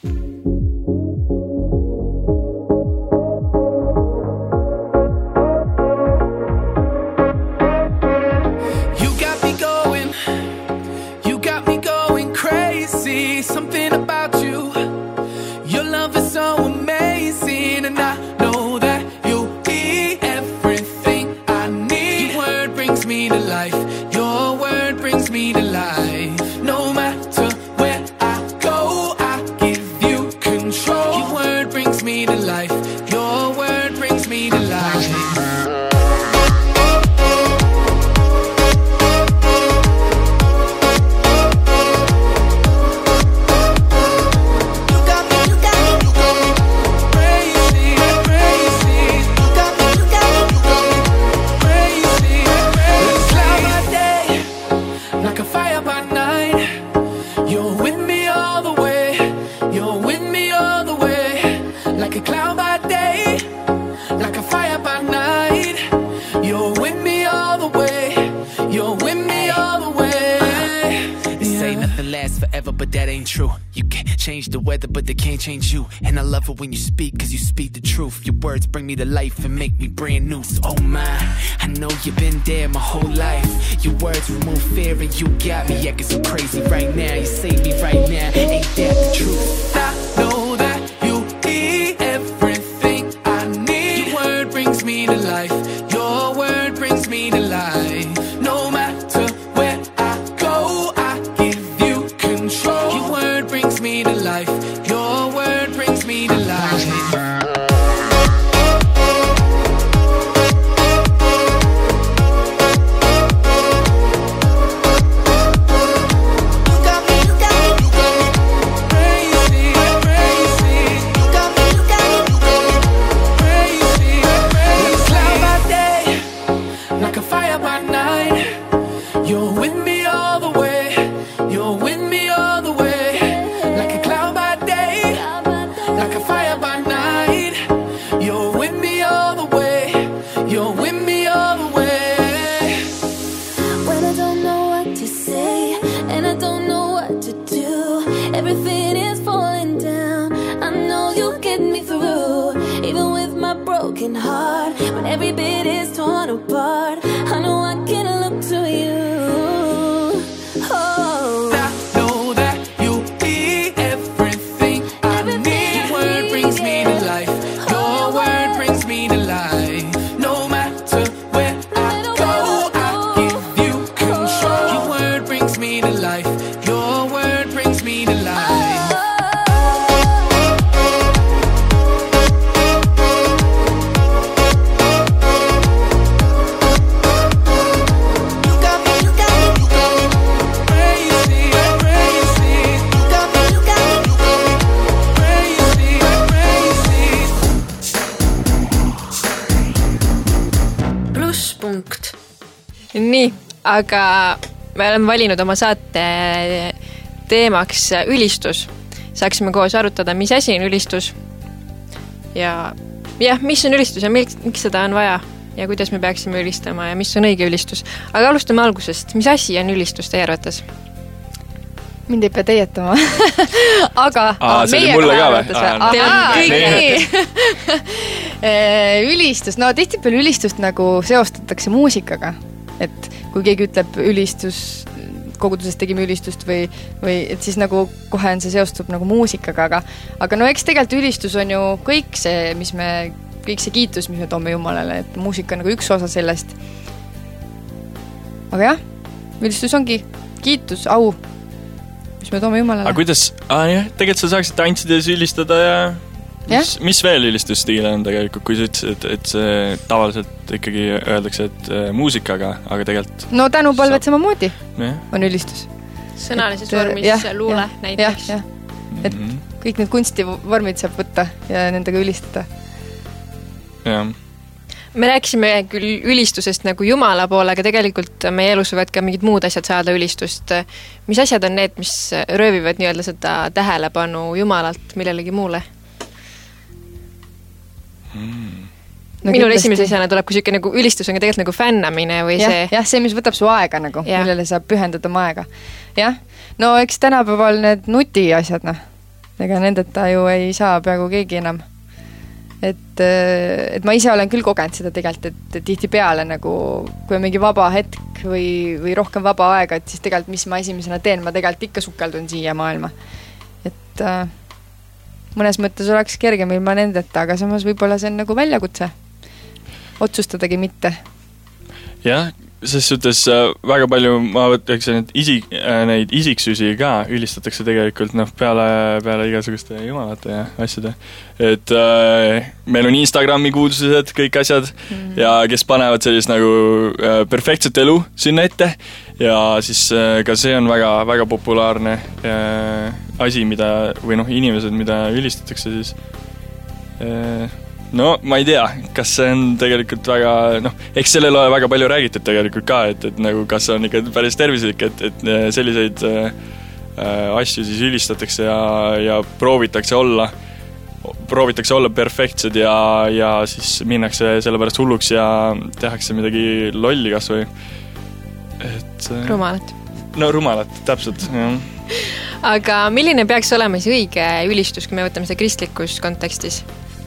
You got me going, you got me going crazy, something about you, your love is so amazing, and I know that me to life, your word brings me to life. No matter where I go, I give you control. Your word brings me to life, your word brings me to life. But that ain't true. You can change the weather, but they can't change you. And I love it when you speak, cause you speak the truth. Your words bring me to life and make me brand new. So, oh my, I know you've been there my whole life. Your words remove fear and you got me acting so crazy right now. You save me right now, ain't that the truth? I know that you be everything I need. Your word brings me to life. Your word brings me to life. No matter where I go, I give you control. Your word brings me to life. Your word brings me to life. Every bit is torn apart. I know I can look to you. Oh, I know that you be everything I need. Your word brings me to life. Your word brings me to life. No matter where I go, I give you control. Your word brings me to life. Your word brings me to life. Nii, aga me oleme valinud oma saate teemaks ülistus. Saaksime koos arutada, mis asi on ülistus ja jah, mis on ülistus ja miks, miks seda on vaja ja kuidas me peaksime ülistama ja mis on õige ülistus. Aga alustame algusest. Mis asi on ülistus teie arvates? Mind ei pea teietama. Aga Aa, see oli mulle ka või? Ülistus, no tihtipeale ülistust nagu seostatakse muusikaga. Et kui keegi ütleb ülistus koguduses tegime ülistust või, või et siis nagu kohe on see seostub nagu muusikaga, aga aga no eks tegelikult ülistus on ju kõik see, mis me, kõik see kiitus, mis me toome Jumalale, et muusika on nagu üks osa sellest. Aga jah, ülistus ongi kiitus, au, mis me toome Jumalale. Aga kuidas, ah, jah, tegelikult sa saaksid tantsides ülistada ja mis, mis veel ülistusstiile on tegelikult, kui sa ütlesid, et, et see tavaliselt ikkagi öeldakse, et muusikaga, aga tegelikult no tänupalved saab... samamoodi ja. On ülistus. Sõnalises et, vormis jah, luule jah, näiteks. Jah, jah. Et mm-hmm. kõik need kunstivormid saab võtta ja nendega ülistada. Jah. Me rääkisime küll ülistusest nagu Jumala poole, aga tegelikult meie elus võivad ka mingid muud asjad saada ülistust. Mis asjad on need, mis röövivad nii-öelda seda tähelepanu Jumalalt millelegi muule? Hmm. No, minul esimese asjana tuleb, kui siuke nagu ülistus on tegelikult nagu fännamine või jah, see... Jah, see, mis võtab su aega nagu, ja. Millele saab pühendada oma aega. Jah, no eks tänapäeval need nuti asjad, noh. Ega nendeta ju ei saa peaaegu keegi enam. Et, et ma ise olen küll kogenud seda tegelikult, et tihti peale nagu, kui on mingi vaba hetk või, või rohkem vaba aega, et siis tegelikult, mis ma esimesena teen, ma tegelikult ikka sukeldun siia maailma. Et äh, mõnes mõttes oleks kergem ilma nendeta, aga samas võib-olla see on nagu väljakutse. Otsustadagi mitte. Jah, ses suhtes väga palju, ma võtaks neid, isik, neid isiksusi ka ülistatakse tegelikult noh, peale, peale igasuguste jumalate ja asjade. Et äh, meil on Instagrami kuulsused, kõik asjad mm. ja kes panevad sellist nagu äh, perfektset elu sinna ette ja siis äh, ka see on väga, väga populaarne äh, asi, mida, või noh, inimesed, mida ülistatakse siis äh, no ma ei tea, kas see on tegelikult väga, noh, eks sellel ole väga palju räägitud tegelikult ka, et, et nagu kas on ikka päris tervislik, et, et selliseid äh, asju siis ülistatakse ja, ja proovitakse olla, proovitakse olla perfektsed ja, ja siis minnakse selle pärast hulluks ja tehakse midagi lolli kas või. Et, äh, rumalat. No rumalat, täpselt, jah. Aga milline peaks olema see õige ülistus, kui me võtame seda kristlikus kontekstis?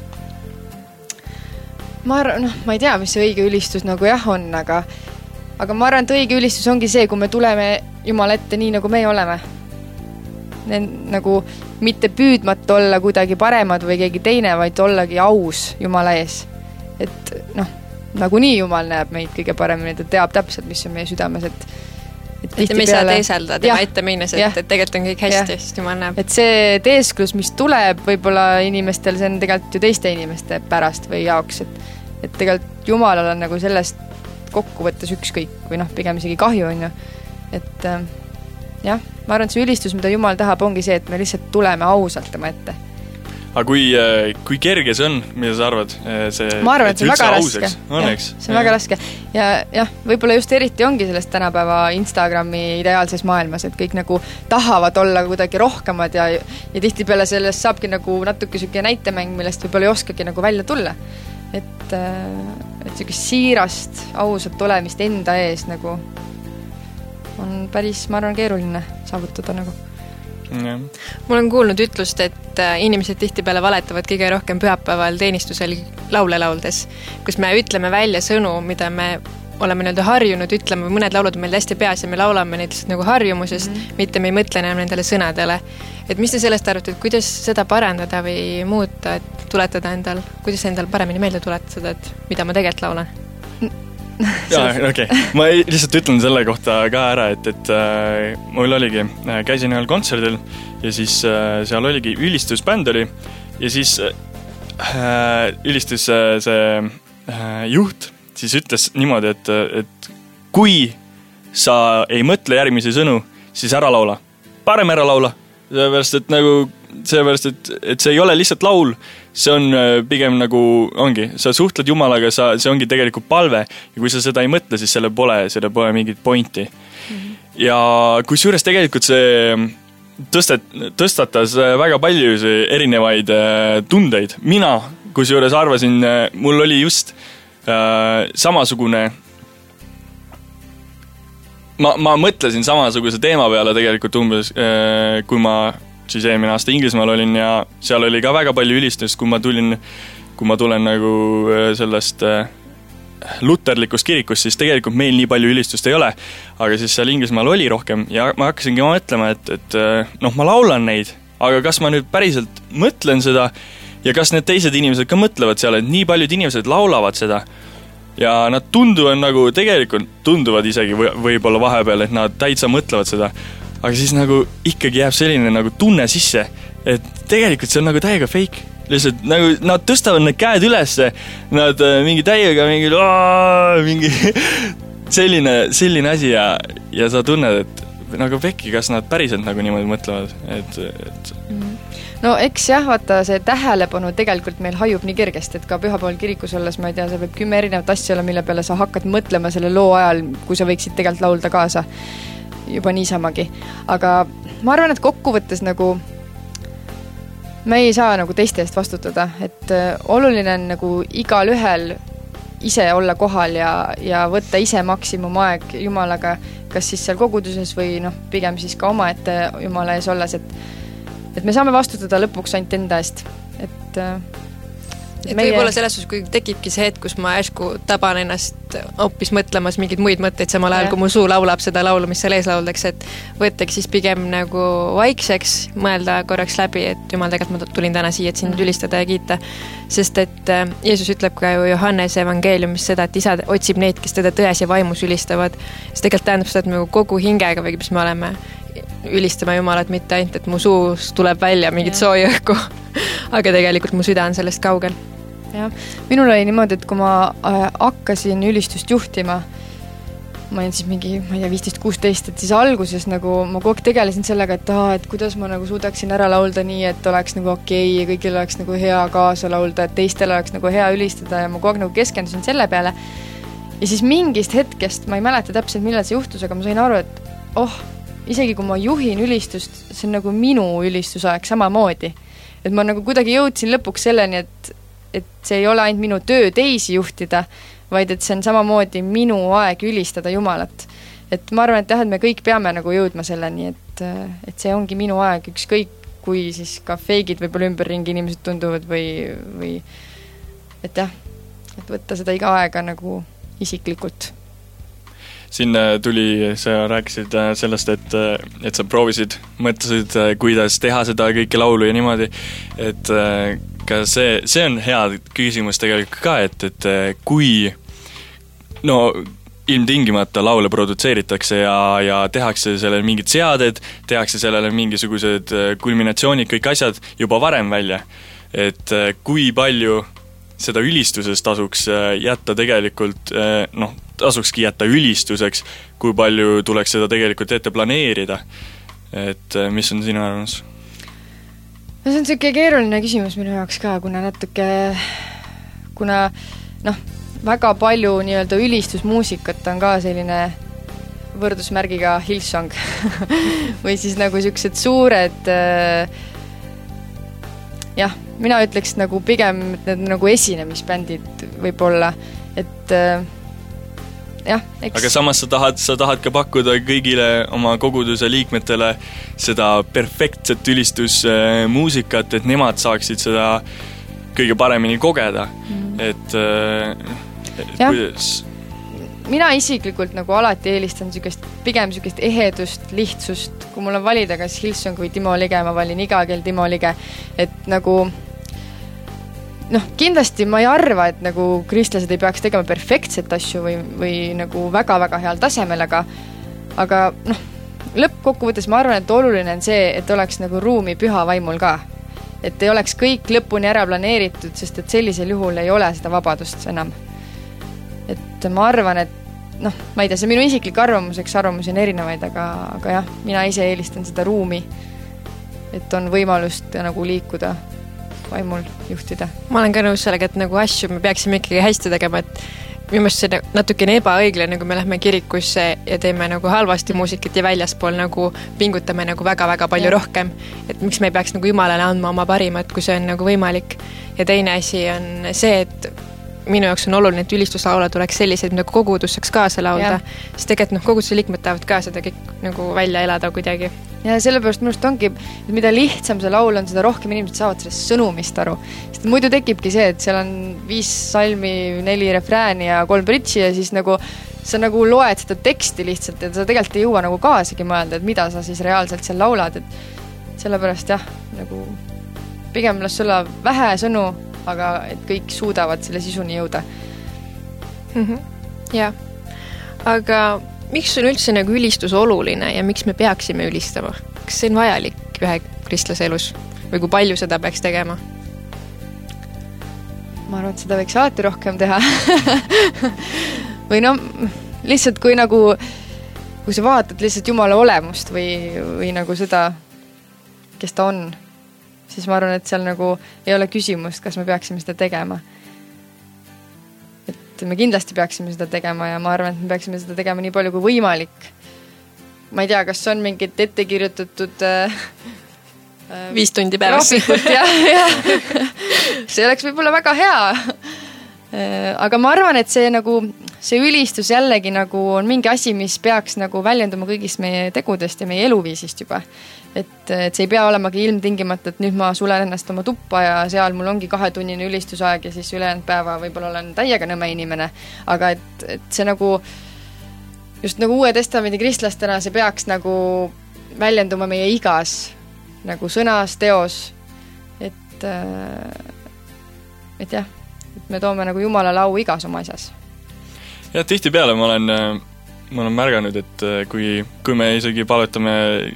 Ma arvan, noh, ma ei tea, mis see õige ülistus nagu jah on, aga, aga ma arvan, et õige ülistus ongi see, kui me tuleme Jumala ette nii, nagu me oleme. Need, nagu mitte püüdmata olla kuidagi paremad või keegi teine, vaid ollagi aus Jumala ees. Et noh, nagu nii Jumal näeb meid kõige paremini, ta teab täpselt, mis on meie südames, et et, et me ei saa teeselda tema ette minnes, et, et tegelikult on kõik hästi, sest Jumal näeb. Et see teesklus, mis tuleb võib-olla inimestel, see on tegelikult ju teiste inimeste pärast või jaoks, et, et tegelikult Jumalal on nagu sellest kokkuvõttes ükskõik või noh, pigem isegi kahju on ju. Et äh, jah, ma arvan, et see ülistus, mida Jumal tahab, ongi see, et me lihtsalt tuleme ausalt tema ette. Aga kui, kui kerge see on, mida sa arvad? See, ma arvan, et see on väga raske. Õnneks. Ja, see on väga raske. Ja jah, võib-olla just eriti ongi sellest tänapäeva Instagrami ideaalses maailmas, et kõik nagu tahavad olla kuidagi rohkemad ja, ja tihti peale sellest saabki nagu natuke süke näitemäng, millest võib-olla ei oskagi nagu välja tulla. Et, et sellist siirast, ausat olemist enda ees nagu on päris, ma arvan, keeruline saavutada nagu. Ja. Mul on kuulnud ütlust, et inimesed tihtipeale valetavad kõige rohkem pühapäeval teenistusel laule lauldes, kus me ütleme välja sõnu, mida me oleme nii-öelda harjunud ütlema, või mõned laulud on meil hästi peas ja me laulame neid lihtsalt nagu harjumusest, mm-hmm. mitte me ei mõtle enam nendele sõnadele. Et mis te sellest arvate, et kuidas seda parandada või muuta, et tuletada endal, kuidas endal paremini meelde tuletada, et mida ma tegelikult laulan? Jaa, okei. Okay. Ma lihtsalt ütlen selle kohta ka ära, et, et äh, mul oligi, äh, käisin ühel kontserdil ja siis äh, seal oligi ülistusbänd oli ja siis äh, ülistus äh, see äh, juht siis ütles niimoodi, et, et kui sa ei mõtle järgmisi sõnu, siis ära laula. Parem ära laula. Seepärast, et nagu seepärast, et, et see ei ole lihtsalt laul, see on pigem nagu ongi, sa suhtled Jumalaga, sa, see ongi tegelikult palve ja kui sa seda ei mõtle, siis selle pole, selle pole mingit pointi. Mm-hmm. Ja kui suures tegelikult see tõstet, tõstatas väga palju erinevaid tundeid. Mina, kui suures arvasin, mul oli just äh, samasugune ma, ma mõtlesin samasuguse teema peale tegelikult umbes, äh, kui ma siis eelmine aasta Inglismaal olin ja seal oli ka väga palju ülistust, kui ma tulin, kui ma tulen nagu sellest luterlikus kirikus, siis tegelikult meil nii palju ülistust ei ole, aga siis seal Inglismaal oli rohkem ja ma hakkasingi mõtlema, et, et noh, ma laulan neid, aga kas ma nüüd päriselt mõtlen seda ja kas need teised inimesed ka mõtlevad seal, et nii paljud inimesed laulavad seda ja nad tunduvad nagu, tegelikult tunduvad isegi või, võib-olla vahepeal, et nad täitsa mõtlevad seda, aga siis nagu ikkagi jääb selline nagu tunne sisse, et tegelikult see on nagu täiega fake. Lihtsalt nagu nad tõstavad need käed ülesse, nad mingi täiega mingi, aaa, mingi selline, selline asi ja, ja sa tunned, et nagu pekki, kas nad päriselt nagu niimoodi mõtlevad, et, et... No eks jah, vaata see tähelepanu tegelikult meil hajub nii kergesti, et ka pühapäeval kirikus olles, ma ei tea, see võib kümme erinevat asja olla, mille peale sa hakkad mõtlema selle loo ajal, kui sa võiksid tegelikult laulda kaasa juba niisamagi. Aga ma arvan, et kokkuvõttes nagu me ei saa nagu teiste eest vastutada, et oluline on nagu igal ühel ise olla kohal ja, ja võtta ise maksimum aeg Jumalaga, kas siis seal koguduses või noh, pigem siis ka oma ette Jumala ees olles, et, et me saame vastutada lõpuks ainult enda eest, et et meie... võib-olla selles suhtes, kui tekibki see hetk, kus ma äsku taban ennast hoopis mõtlemas mingeid muid mõtteid samal ajal, kui mu suu laulab seda laulu, mis seal ees lauldaks, et võttagi siis pigem nagu vaikseks, mõelda korraks läbi, et jumal, tegelikult ma tulin täna siia, et sind ülistada ja kiita. Sest et Jeesus ütleb ka ju Johannese evangeeliumis seda, et isa otsib neid, kes teda tões ja vaimus ülistavad. See tegelikult tähendab seda, et me kogu hingega või mis me oleme ülistama Jumalat, mitte ainult, et mu suus tuleb välja mingit soojõhku, aga tegelikult mu süda on sellest kaugel. Ja. Minul oli niimoodi, et kui ma hakkasin ülistust juhtima, ma olin siis mingi, ma ei tea, viisteist kuusteist, et siis alguses nagu ma kogu aeg tegelesin sellega, et aa, et kuidas ma nagu suudaksin ära laulda nii, et oleks nagu okei ja kõigil oleks nagu hea kaasa laulda, et teistel oleks nagu hea ülistada ja ma kogu aeg nagu keskendusin selle peale. Ja siis mingist hetkest, ma ei mäleta täpselt, millal see juhtus, aga ma sain aru, et oh, isegi kui ma juhin ülistust, see on nagu minu ülistusaeg samamoodi. Et ma nagu kuidagi jõudsin lõpuks selleni, et et see ei ole ainult minu töö teisi juhtida, vaid et see on samamoodi minu aeg ülistada Jumalat. Et ma arvan, et jah, et me kõik peame nagu jõudma selleni, et, et see ongi minu aeg, ükskõik kui siis ka feigid võib-olla ümberringi inimesed tunduvad või, või et jah, et võtta seda iga aega nagu isiklikult. Siin tuli, sa rääkisid sellest, et, et sa proovisid, mõtlesid, kuidas teha seda kõike laulu ja niimoodi, et ka see, see on hea küsimus tegelikult ka, et, et kui no ilmtingimata laule produtseeritakse ja, ja tehakse sellele mingid seaded, tehakse sellele mingisugused kulminatsioonid, kõik asjad juba varem välja, et kui palju seda ülistusest tasuks jätta tegelikult, noh, tasukski jätta ülistuseks, kui palju tuleks seda tegelikult ette planeerida. Et mis on sinu arvamus? No see on selline keeruline küsimus minu jaoks ka, kuna natuke, kuna noh, väga palju nii-öelda ülistusmuusikat on ka selline võrdusmärgiga Hillsong või siis nagu sellised suured jah, mina ütleks nagu pigem need nagu esinemisbändid võib-olla, et jah, eks... Aga samas sa tahad, sa tahad ka pakkuda kõigile oma koguduse liikmetele seda perfektset ülistusmuusikat, et nemad saaksid seda kõige paremini kogeda. Mm. Et, et kuidas... Mina isiklikult nagu alati eelistan sükest, pigem sükest ehedust, lihtsust. Kui mul on valida kas Hillsong või Timo Lige, ma valin iga kell Timo Lige. Et nagu... noh, kindlasti ma ei arva, et nagu kristlased ei peaks tegema perfektset asju või, või nagu väga-väga heal tasemel, aga, aga noh, lõppkokkuvõttes ma arvan, et oluline on see, et oleks nagu ruumi püha vaimul ka. Et ei oleks kõik lõpuni ära planeeritud, sest et sellisel juhul ei ole seda vabadust enam. Et ma arvan, et noh, ma ei tea, see minu isiklik arvamus, eks arvamusi on erinevaid, aga, aga jah, mina ise eelistan seda ruumi, et on võimalust nagu liikuda vaimul juhtida. Ma olen ka nõus sellega, et nagu asju me peaksime ikkagi hästi tegema, et minu meelest see natukene ebaõiglane, kui me lähme kirikusse ja teeme nagu halvasti muusikat ja väljaspool nagu pingutame nagu väga-väga palju ja. rohkem. Et miks me ei peaks nagu Jumalale andma oma parimat, kui see on nagu võimalik. Ja teine asi on see, et minu jaoks on oluline, et ülistuslaula tuleks sellised, mida kogudus saaks kaasa laulda. Sest tegelikult noh, koguduse liikmed tahavad ka seda kõik nagu välja elada kuidagi. ja sellepärast minust ongi, et mida lihtsam see laul on, seda rohkem inimesed saavad sellest sõnumist aru. Sest muidu tekibki see, et seal on viis salmi, neli refrääni ja kolm bridži ja siis nagu sa nagu loed seda teksti lihtsalt, et sa tegelikult ei jõua nagu kaasagi mõelda, et mida sa siis reaalselt seal laulad, et sellepärast jah, nagu pigem las olla vähe sõnu, aga et kõik suudavad selle sisuni jõuda. Mm-hmm. Jah, aga miks on üldse nagu ülistus oluline ja miks me peaksime ülistama? Kas see on vajalik ühe kristlase elus või kui palju seda peaks tegema? Ma arvan, et seda võiks alati rohkem teha. või no lihtsalt kui nagu kui sa vaatad lihtsalt Jumala olemust või, või nagu seda, kes ta on, siis ma arvan, et seal nagu ei ole küsimust, kas me peaksime seda tegema. Me kindlasti peaksime seda tegema ja ma arvan, et me peaksime seda tegema nii palju kui võimalik. Ma ei tea, kas on mingid ette kirjutatud äh, viis tundi päevas. Ja, ja. see oleks võib-olla väga hea. Äh, aga ma arvan, et see, nagu, see ülistus jällegi nagu on mingi asi, mis peaks nagu väljenduma kõigist meie tegudest ja meie eluviisist juba. Et, et see ei pea olemagi ilmtingimata, et nüüd ma sulen ennast oma tuppa ja seal mul ongi kahetunnine ülistusaeg ja siis ülejäänud päeva võib-olla olen täiega nõme inimene. Aga et, et see nagu, just nagu Uue Testamendi kristlastena see peaks nagu väljenduma meie igas, nagu sõnas, teos. Et, et jah, et me toome nagu Jumalale au igas oma asjas. Ja tihti peale ma olen, ma olen märganud, et kui, kui me isegi palvetame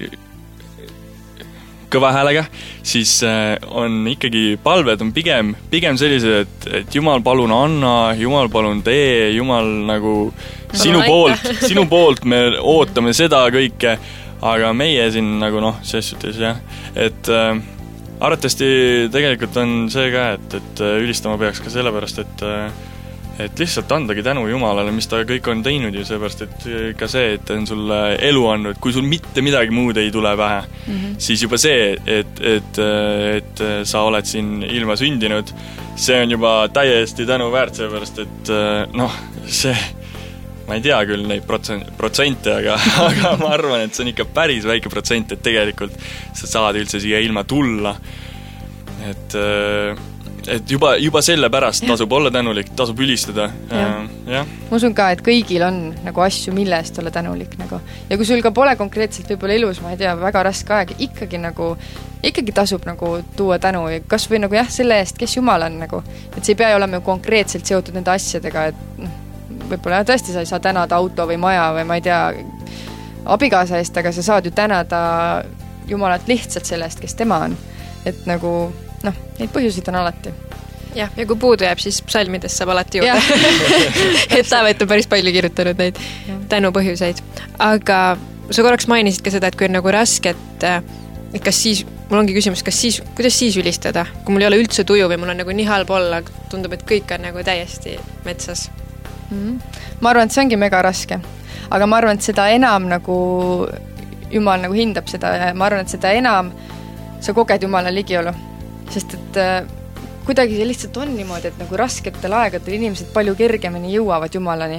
kõva häälega, siis on ikkagi palved on pigem, pigem sellised, et, et Jumal palun anna, Jumal palun tee, Jumal nagu sinu poolt, sinu poolt me ootame seda kõike, aga meie siin nagu noh, ses suhtes jah, et äh, arvatavasti tegelikult on see ka, et, et ülistama peaks ka sellepärast, et äh, et lihtsalt andagi tänu Jumalale, mis ta kõik on teinud ju seepärast, et ka see, et on sulle elu andnud, kui sul mitte midagi muud ei tule pähe, mm-hmm. siis juba see, et, et, et sa oled siin ilma sündinud, see on juba täiesti tänu väärt seepärast, et noh, see, ma ei tea küll neid protsente, aga, aga ma arvan, et see on ikka päris väike protsent, et tegelikult sa saad üldse siia ilma tulla, et et juba, juba selle pärast tasub olla tänulik, tasub ülistada. Ja. Ja. Ma usun ka, et kõigil on nagu asju, mille eest olla tänulik. Nagu. Ja kui sul ka pole konkreetselt võib-olla elus, ma ei tea, väga raske aeg, ikkagi, nagu, ikkagi tasub nagu tuua tänu. Kas või nagu jah, selle eest, kes Jumal on. Nagu. Et see ei pea olema konkreetselt seotud nende asjadega, et võib-olla tõesti sa ei saa tänada auto või maja või ma ei tea, abikaasa eest, aga sa saad ju tänada Jumalat lihtsalt selle eest, kes tema on. Et nagu noh, neid põhjusid on alati. Jah, ja kui puudu jääb, siis psalmidest saab alati juurde. et Taavet on päris palju kirjutanud neid ja. Tänu põhjuseid. Aga sa korraks mainisid ka seda, et kui on nagu raske, et, et kas siis, mul ongi küsimus, kas siis, kuidas siis ülistada? Kui mul ei ole üldse tuju või mul on nagu nii halb olla, tundub, et kõik on nagu täiesti metsas. Mm-hmm. Ma arvan, et see ongi mega raske. Aga ma arvan, et seda enam nagu Jumal nagu hindab seda ja ma arvan, et seda enam sa koged Jumala ligiolu. Sest et äh, kuidagi see lihtsalt on niimoodi, et nagu rasketel aegadel inimesed palju kergemini jõuavad Jumalani.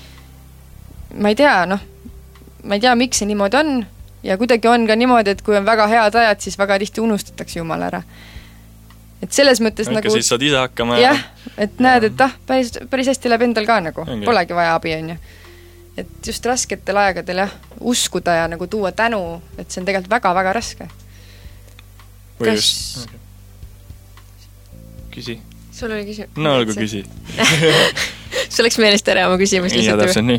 Ma ei tea, noh, ma ei tea, miks see niimoodi on ja kuidagi on ka niimoodi, et kui on väga head ajad, siis väga tihti unustatakse Jumal ära. Et selles mõttes Äkki nagu... siis saad ise hakkama ja... Jah, et näed, et ah, päris, päris hästi läheb endal ka nagu, Engi. Polegi vaja abi, on ju. Et just rasketel aegadel jah, uskuda ja nagu tuua tänu, et see on tegelikult väga-väga raske. Või Kas... just... Okay. Küsi. Sul oli küsi? No olgu küsi. Sul läks meelest ära oma küsimus lihtsalt. Ja täpselt nii.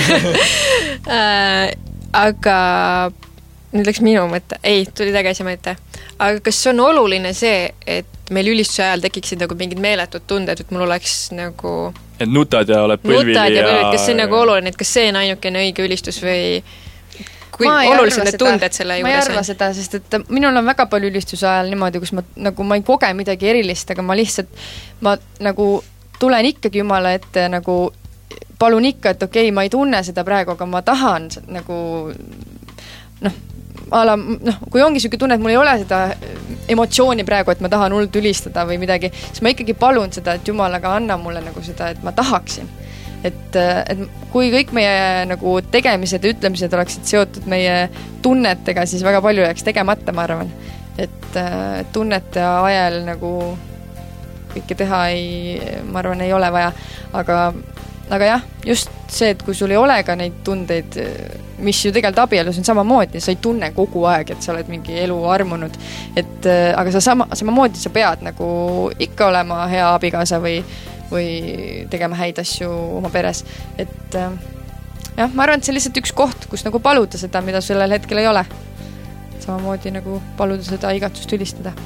äh, aga nüüd läks minu mõte. Ei, tuli tagasi mõte. Aga kas on oluline see, et meil ülistuse ajal tekiksid nagu mingid meeletud tunded, et mul oleks nagu... Et nutad ja oled põlvili nutad ja... ja põlvili, kas see on nagu oluline, et kas see on ainukene õige ülistus või... kui olulised need tunded selle juures on? Ma ei arva seda, sest et minul on väga palju ülistuse ajal niimoodi, kus ma, nagu, ma ei koge midagi erilist, aga ma lihtsalt ma nagu tulen ikkagi Jumala ette nagu palun ikka, et okei, okay, ma ei tunne seda praegu, aga ma tahan nagu noh, ala, noh, kui ongi selline tunne, et mul ei ole seda emotsiooni praegu, et ma tahan hullult ülistada või midagi, siis ma ikkagi palun seda, et Jumal, aga anna mulle nagu seda, et ma tahaksin. et, et kui kõik meie nagu tegemised ja ütlemised oleksid seotud meie tunnetega, siis väga palju jääks tegemata, ma arvan. Et tunnete ajal nagu kõike teha ei, ma arvan, ei ole vaja, aga, aga jah, just see, et kui sul ei ole ka neid tundeid, mis ju tegelikult abielus on samamoodi, sa ei tunne kogu aeg, et sa oled mingi elu armunud, et aga sa sama, samamoodi sa pead nagu ikka olema hea abikaasa või, või tegema häid asju oma peres, et jah, ma arvan, et see on lihtsalt üks koht, kus nagu paluda seda, mida sellel hetkel ei ole. Samamoodi nagu paluda seda igatsust ülistada.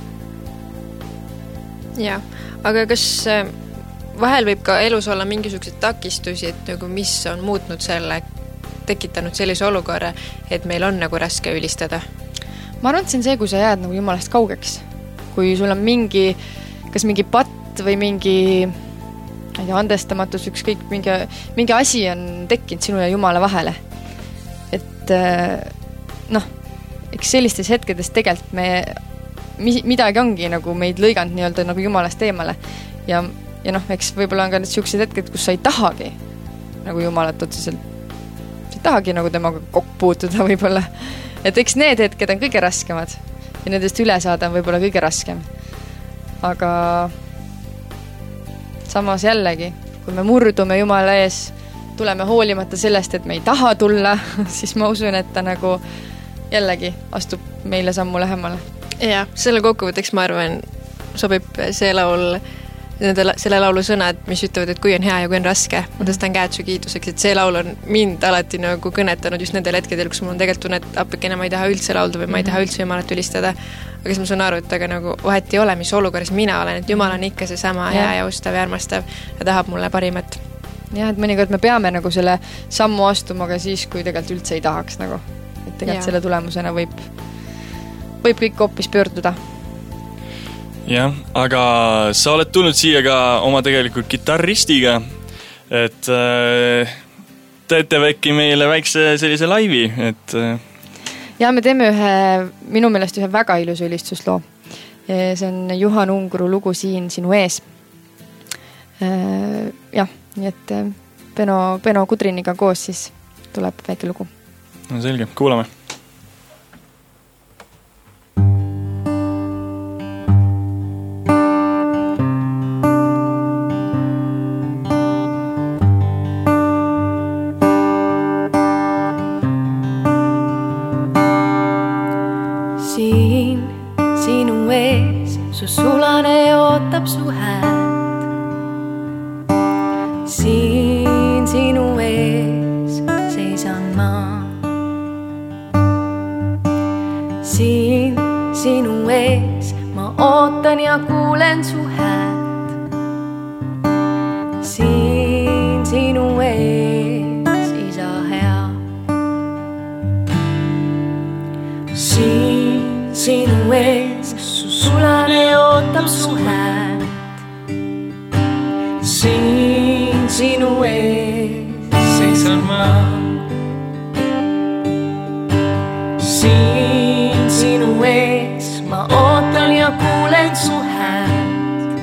Jah, aga kas vahel võib ka elus olla mingisugused takistusi, et nagu mis on muutnud selle, tekitanud sellise olukorra, et meil on nagu raske ülistada? Ma arvan, et see on see, kui sa jääd nagu jumalast kaugeks. Kui sul on mingi, kas mingi patt või mingi ei tea, andestamatus, ükskõik, mingi, mingi asi on tekkinud sinu ja jumala vahele. Et noh, eks sellistes hetkedes tegelikult me midagi ongi nagu meid lõiganud nii-öelda nagu jumalast eemale. Ja, ja noh, eks võib-olla on ka need sellised hetked, kus sa ei tahagi nagu jumalat otseselt. Sa ei tahagi nagu temaga kokku puutuda võib-olla. Et eks need hetked on kõige raskemad ja nendest üle saada on võib-olla kõige raskem. Aga samas jällegi, kui me murdume jumala ees, tuleme hoolimata sellest, et me ei taha tulla, siis ma usun, et ta nagu jällegi astub meile sammu lähemale. Ja, selle kokkuvõtteks ma arvan, sobib see laul, selle laulu sõnad, mis ütlevad, et kui on hea ja kui on raske, ma tõstan käed su kiituseks, et see laul on mind alati nagu kõnetanud just nendel hetkedel, kus mul on tegelikult tunne, et apikene ma ei taha üldse laulda või ma ei taha üldse jumalat ülistada. Aga siis ma saan aru, et aga nagu vahet ei ole, mis olukorras mina olen, et jumal on ikka see sama hea ja ustav ja armastav ja tahab mulle parimat. Jah, et mõnikord me peame nagu selle sammu astuma ka siis, kui tegelikult üldse ei tahaks nagu. Et tegelikult ja. Selle tulemusena võib, võib kõik hoopis pöörduda. Jah, aga sa oled tulnud siia ka oma tegelikult gitarristiga, et äh, teete väikki meile väikse sellise laivi, et äh... ja me teeme ühe, minu meelest ühe väga ilusa ülistusloo. See on Juhan Ungru lugu Siin sinu ees. Äh, jah, nii et Beno, Beno Kudriniga koos siis tuleb väike lugu. No selge, kuulame. Siin sinu ees su sulane ootab su häält. Siin sinu ees seisan ma. Siin sinu ees ma ootan ja kuulen su häält. Siin sinu ees isa hea. Siin sinu ees su sulane ootab su häält. Siin sinu ees seisan ma. Siin sinu ees ma ootan ja kuulen su häält.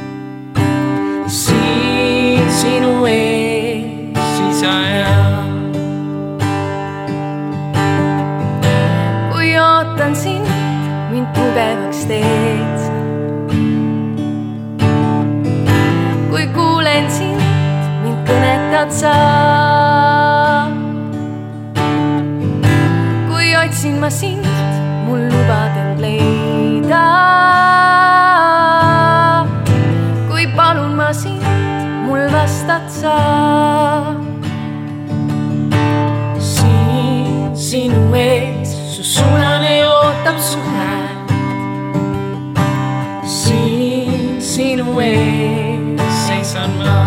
Siin sinu ees isa hea. Kui ootan sind, mind tugevaks teed sa. Kui kuulen sind, mind kõnetad sa. Kui otsin ma sind, mul lubad end leida. Kui palun ma sind, mul vastad sa. Siin sinu ees su sulane ootab su häält. Siin sinu ees seisan ma.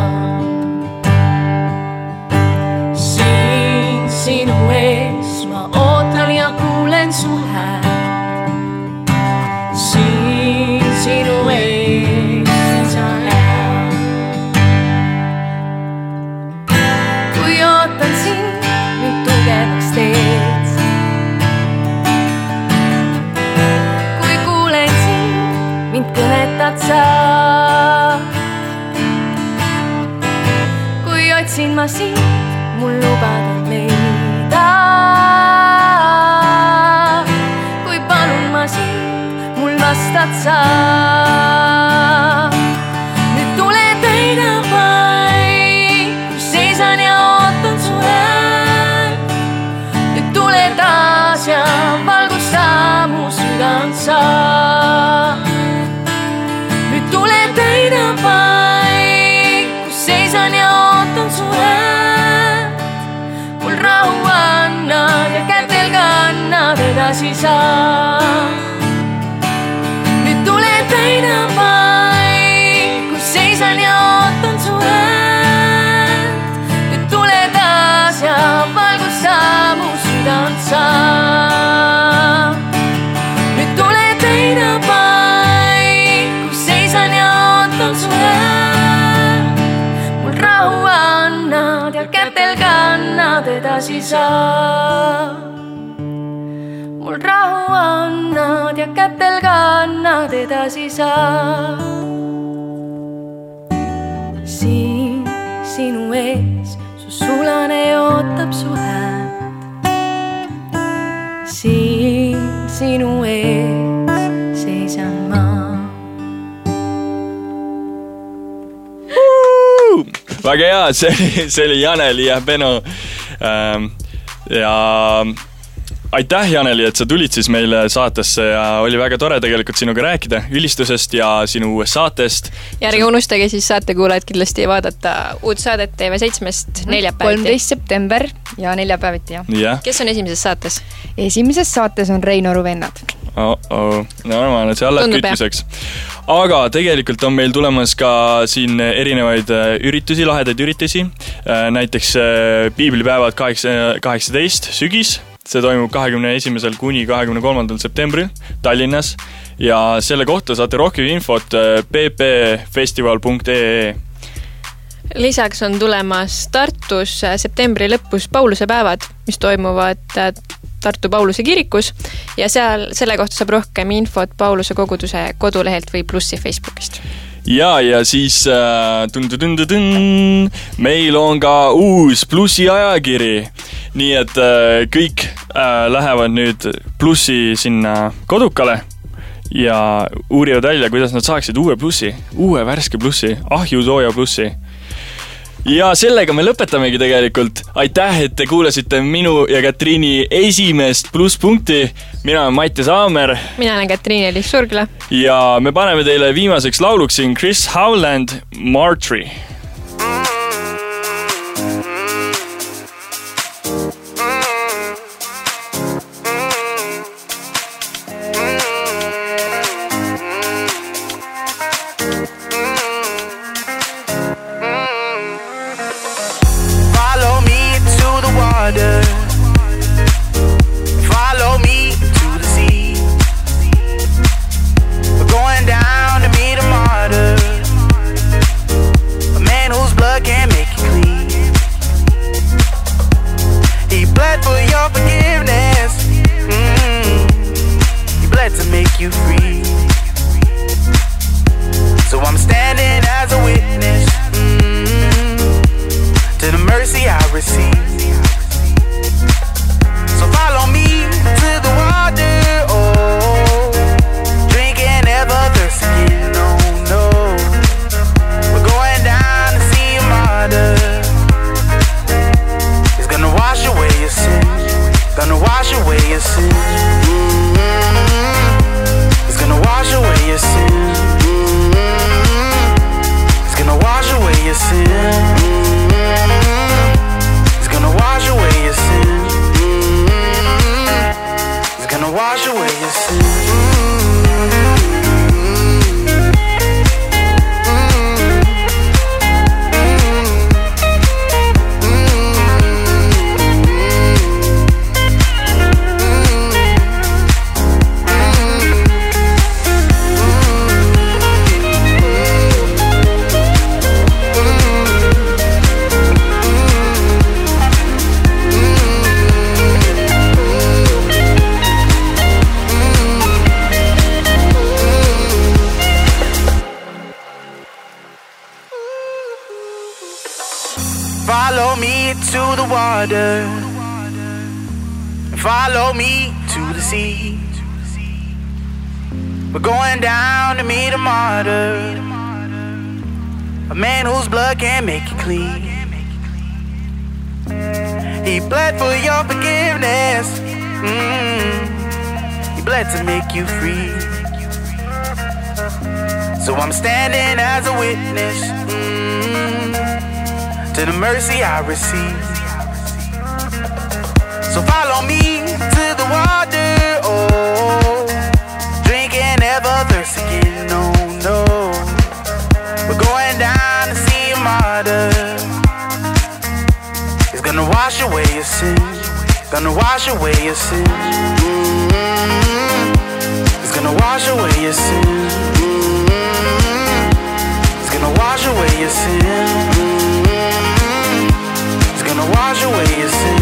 Siin sinu ees ma ootan ja kuulen su häält. Siin sinu ees seisan hea. Kui ootan sind, mind tugevaks teed sa. Kui kuulen sind, mind kõnetad sa. ma sind, mul lubada leida. Kui palun ma sind, mul vastad sa. Nüüd tule täida vaid, kus seisan ja ootan su häält. Nüüd tule taas ja valgusta mu südant sa. Nüüd tule täida vaid, kus seisan ja ootan su häält. Mul rahu annad ja kätel kannad edasi sa. Nüüd tule täida vaid, kus seisan ja ootan su häält. Nüüd tule taas ja valgusta mu südant sa. Nüüd tule täida vaid, kus seisan ja ootan su häält. Mul rahu annad ja kätel kannad edasi sa. Mul rahu annad ja kätel kannad edasi sa. Siin sinu ees su sulane ootab su häält. Siin sinu ees seisan ma. Väga hea, see, see oli Janeli ja Beno. Ja aitäh, Janeli, et sa tulid siis meile saatesse ja oli väga tore tegelikult sinuga rääkida ülistusest ja sinu uuest saatest. Ja ärge unustage siis saatekuulajad kindlasti vaadata uut saadet T V seitsmest neljapäeviti. kolmteist september ja neljapäeviti, jah. Yeah. Kes on esimeses saates? Esimeses saates on Reinoru vennad. Oh, oh. No, ma olen see alles kütmiseks. Aga tegelikult on meil tulemas ka siin erinevaid üritusi, lahedaid üritusi. Näiteks Piiblipäevad kaheksateist sügis. See toimub kahekümne esimesel kuni kahekümne kolmandal septembril Tallinnas ja selle kohta saate rohkem infot p p festival punkt e e. Lisaks on tulemas Tartus septembri lõpus Pauluse päevad, mis toimuvad Tartu Pauluse kirikus ja seal selle kohta saab rohkem infot Pauluse koguduse kodulehelt või Plussi Facebookist. Ja, ja siis äh, tun, tun, tun, tun, meil on ka uus Plussi ajakiri. Nii et äh, kõik äh, lähevad nüüd Plussi sinna kodukale ja uurivad välja, kuidas nad saaksid uue Plussi, uue värske Plussi, ahju sooja Plussi. Ja sellega me lõpetamegi tegelikult. Aitäh, et te kuulasite minu ja Katriini esimest plusspunkti. Mina olen Mati Saamer. Mina olen Katriin Elis Surgla. Ja me paneme teile viimaseks lauluks siin Chris Howland, Martry. Follow me to the sea. We're going down to meet a martyr, a man whose blood can make you clean. He bled for your forgiveness. Mm-hmm. He bled to make you free. So I'm standing as a witness, mm-hmm, to the mercy I receive. Follow me to the water, follow me to the sea. We're going down to meet a martyr, a man whose blood can make you clean. He bled for your forgiveness, mm. He bled to make you free. So I'm standing as a witness, mm, to the mercy I receive. So follow me to the water, oh, drink and never thirst again, no, no. We're going down to see a martyr. He's gonna wash away your sins, gonna wash away your sins, mm-hmm. He's gonna wash away your sins, mm-hmm. He's gonna wash away your sins, mm-hmm. He's gonna wash away your sins.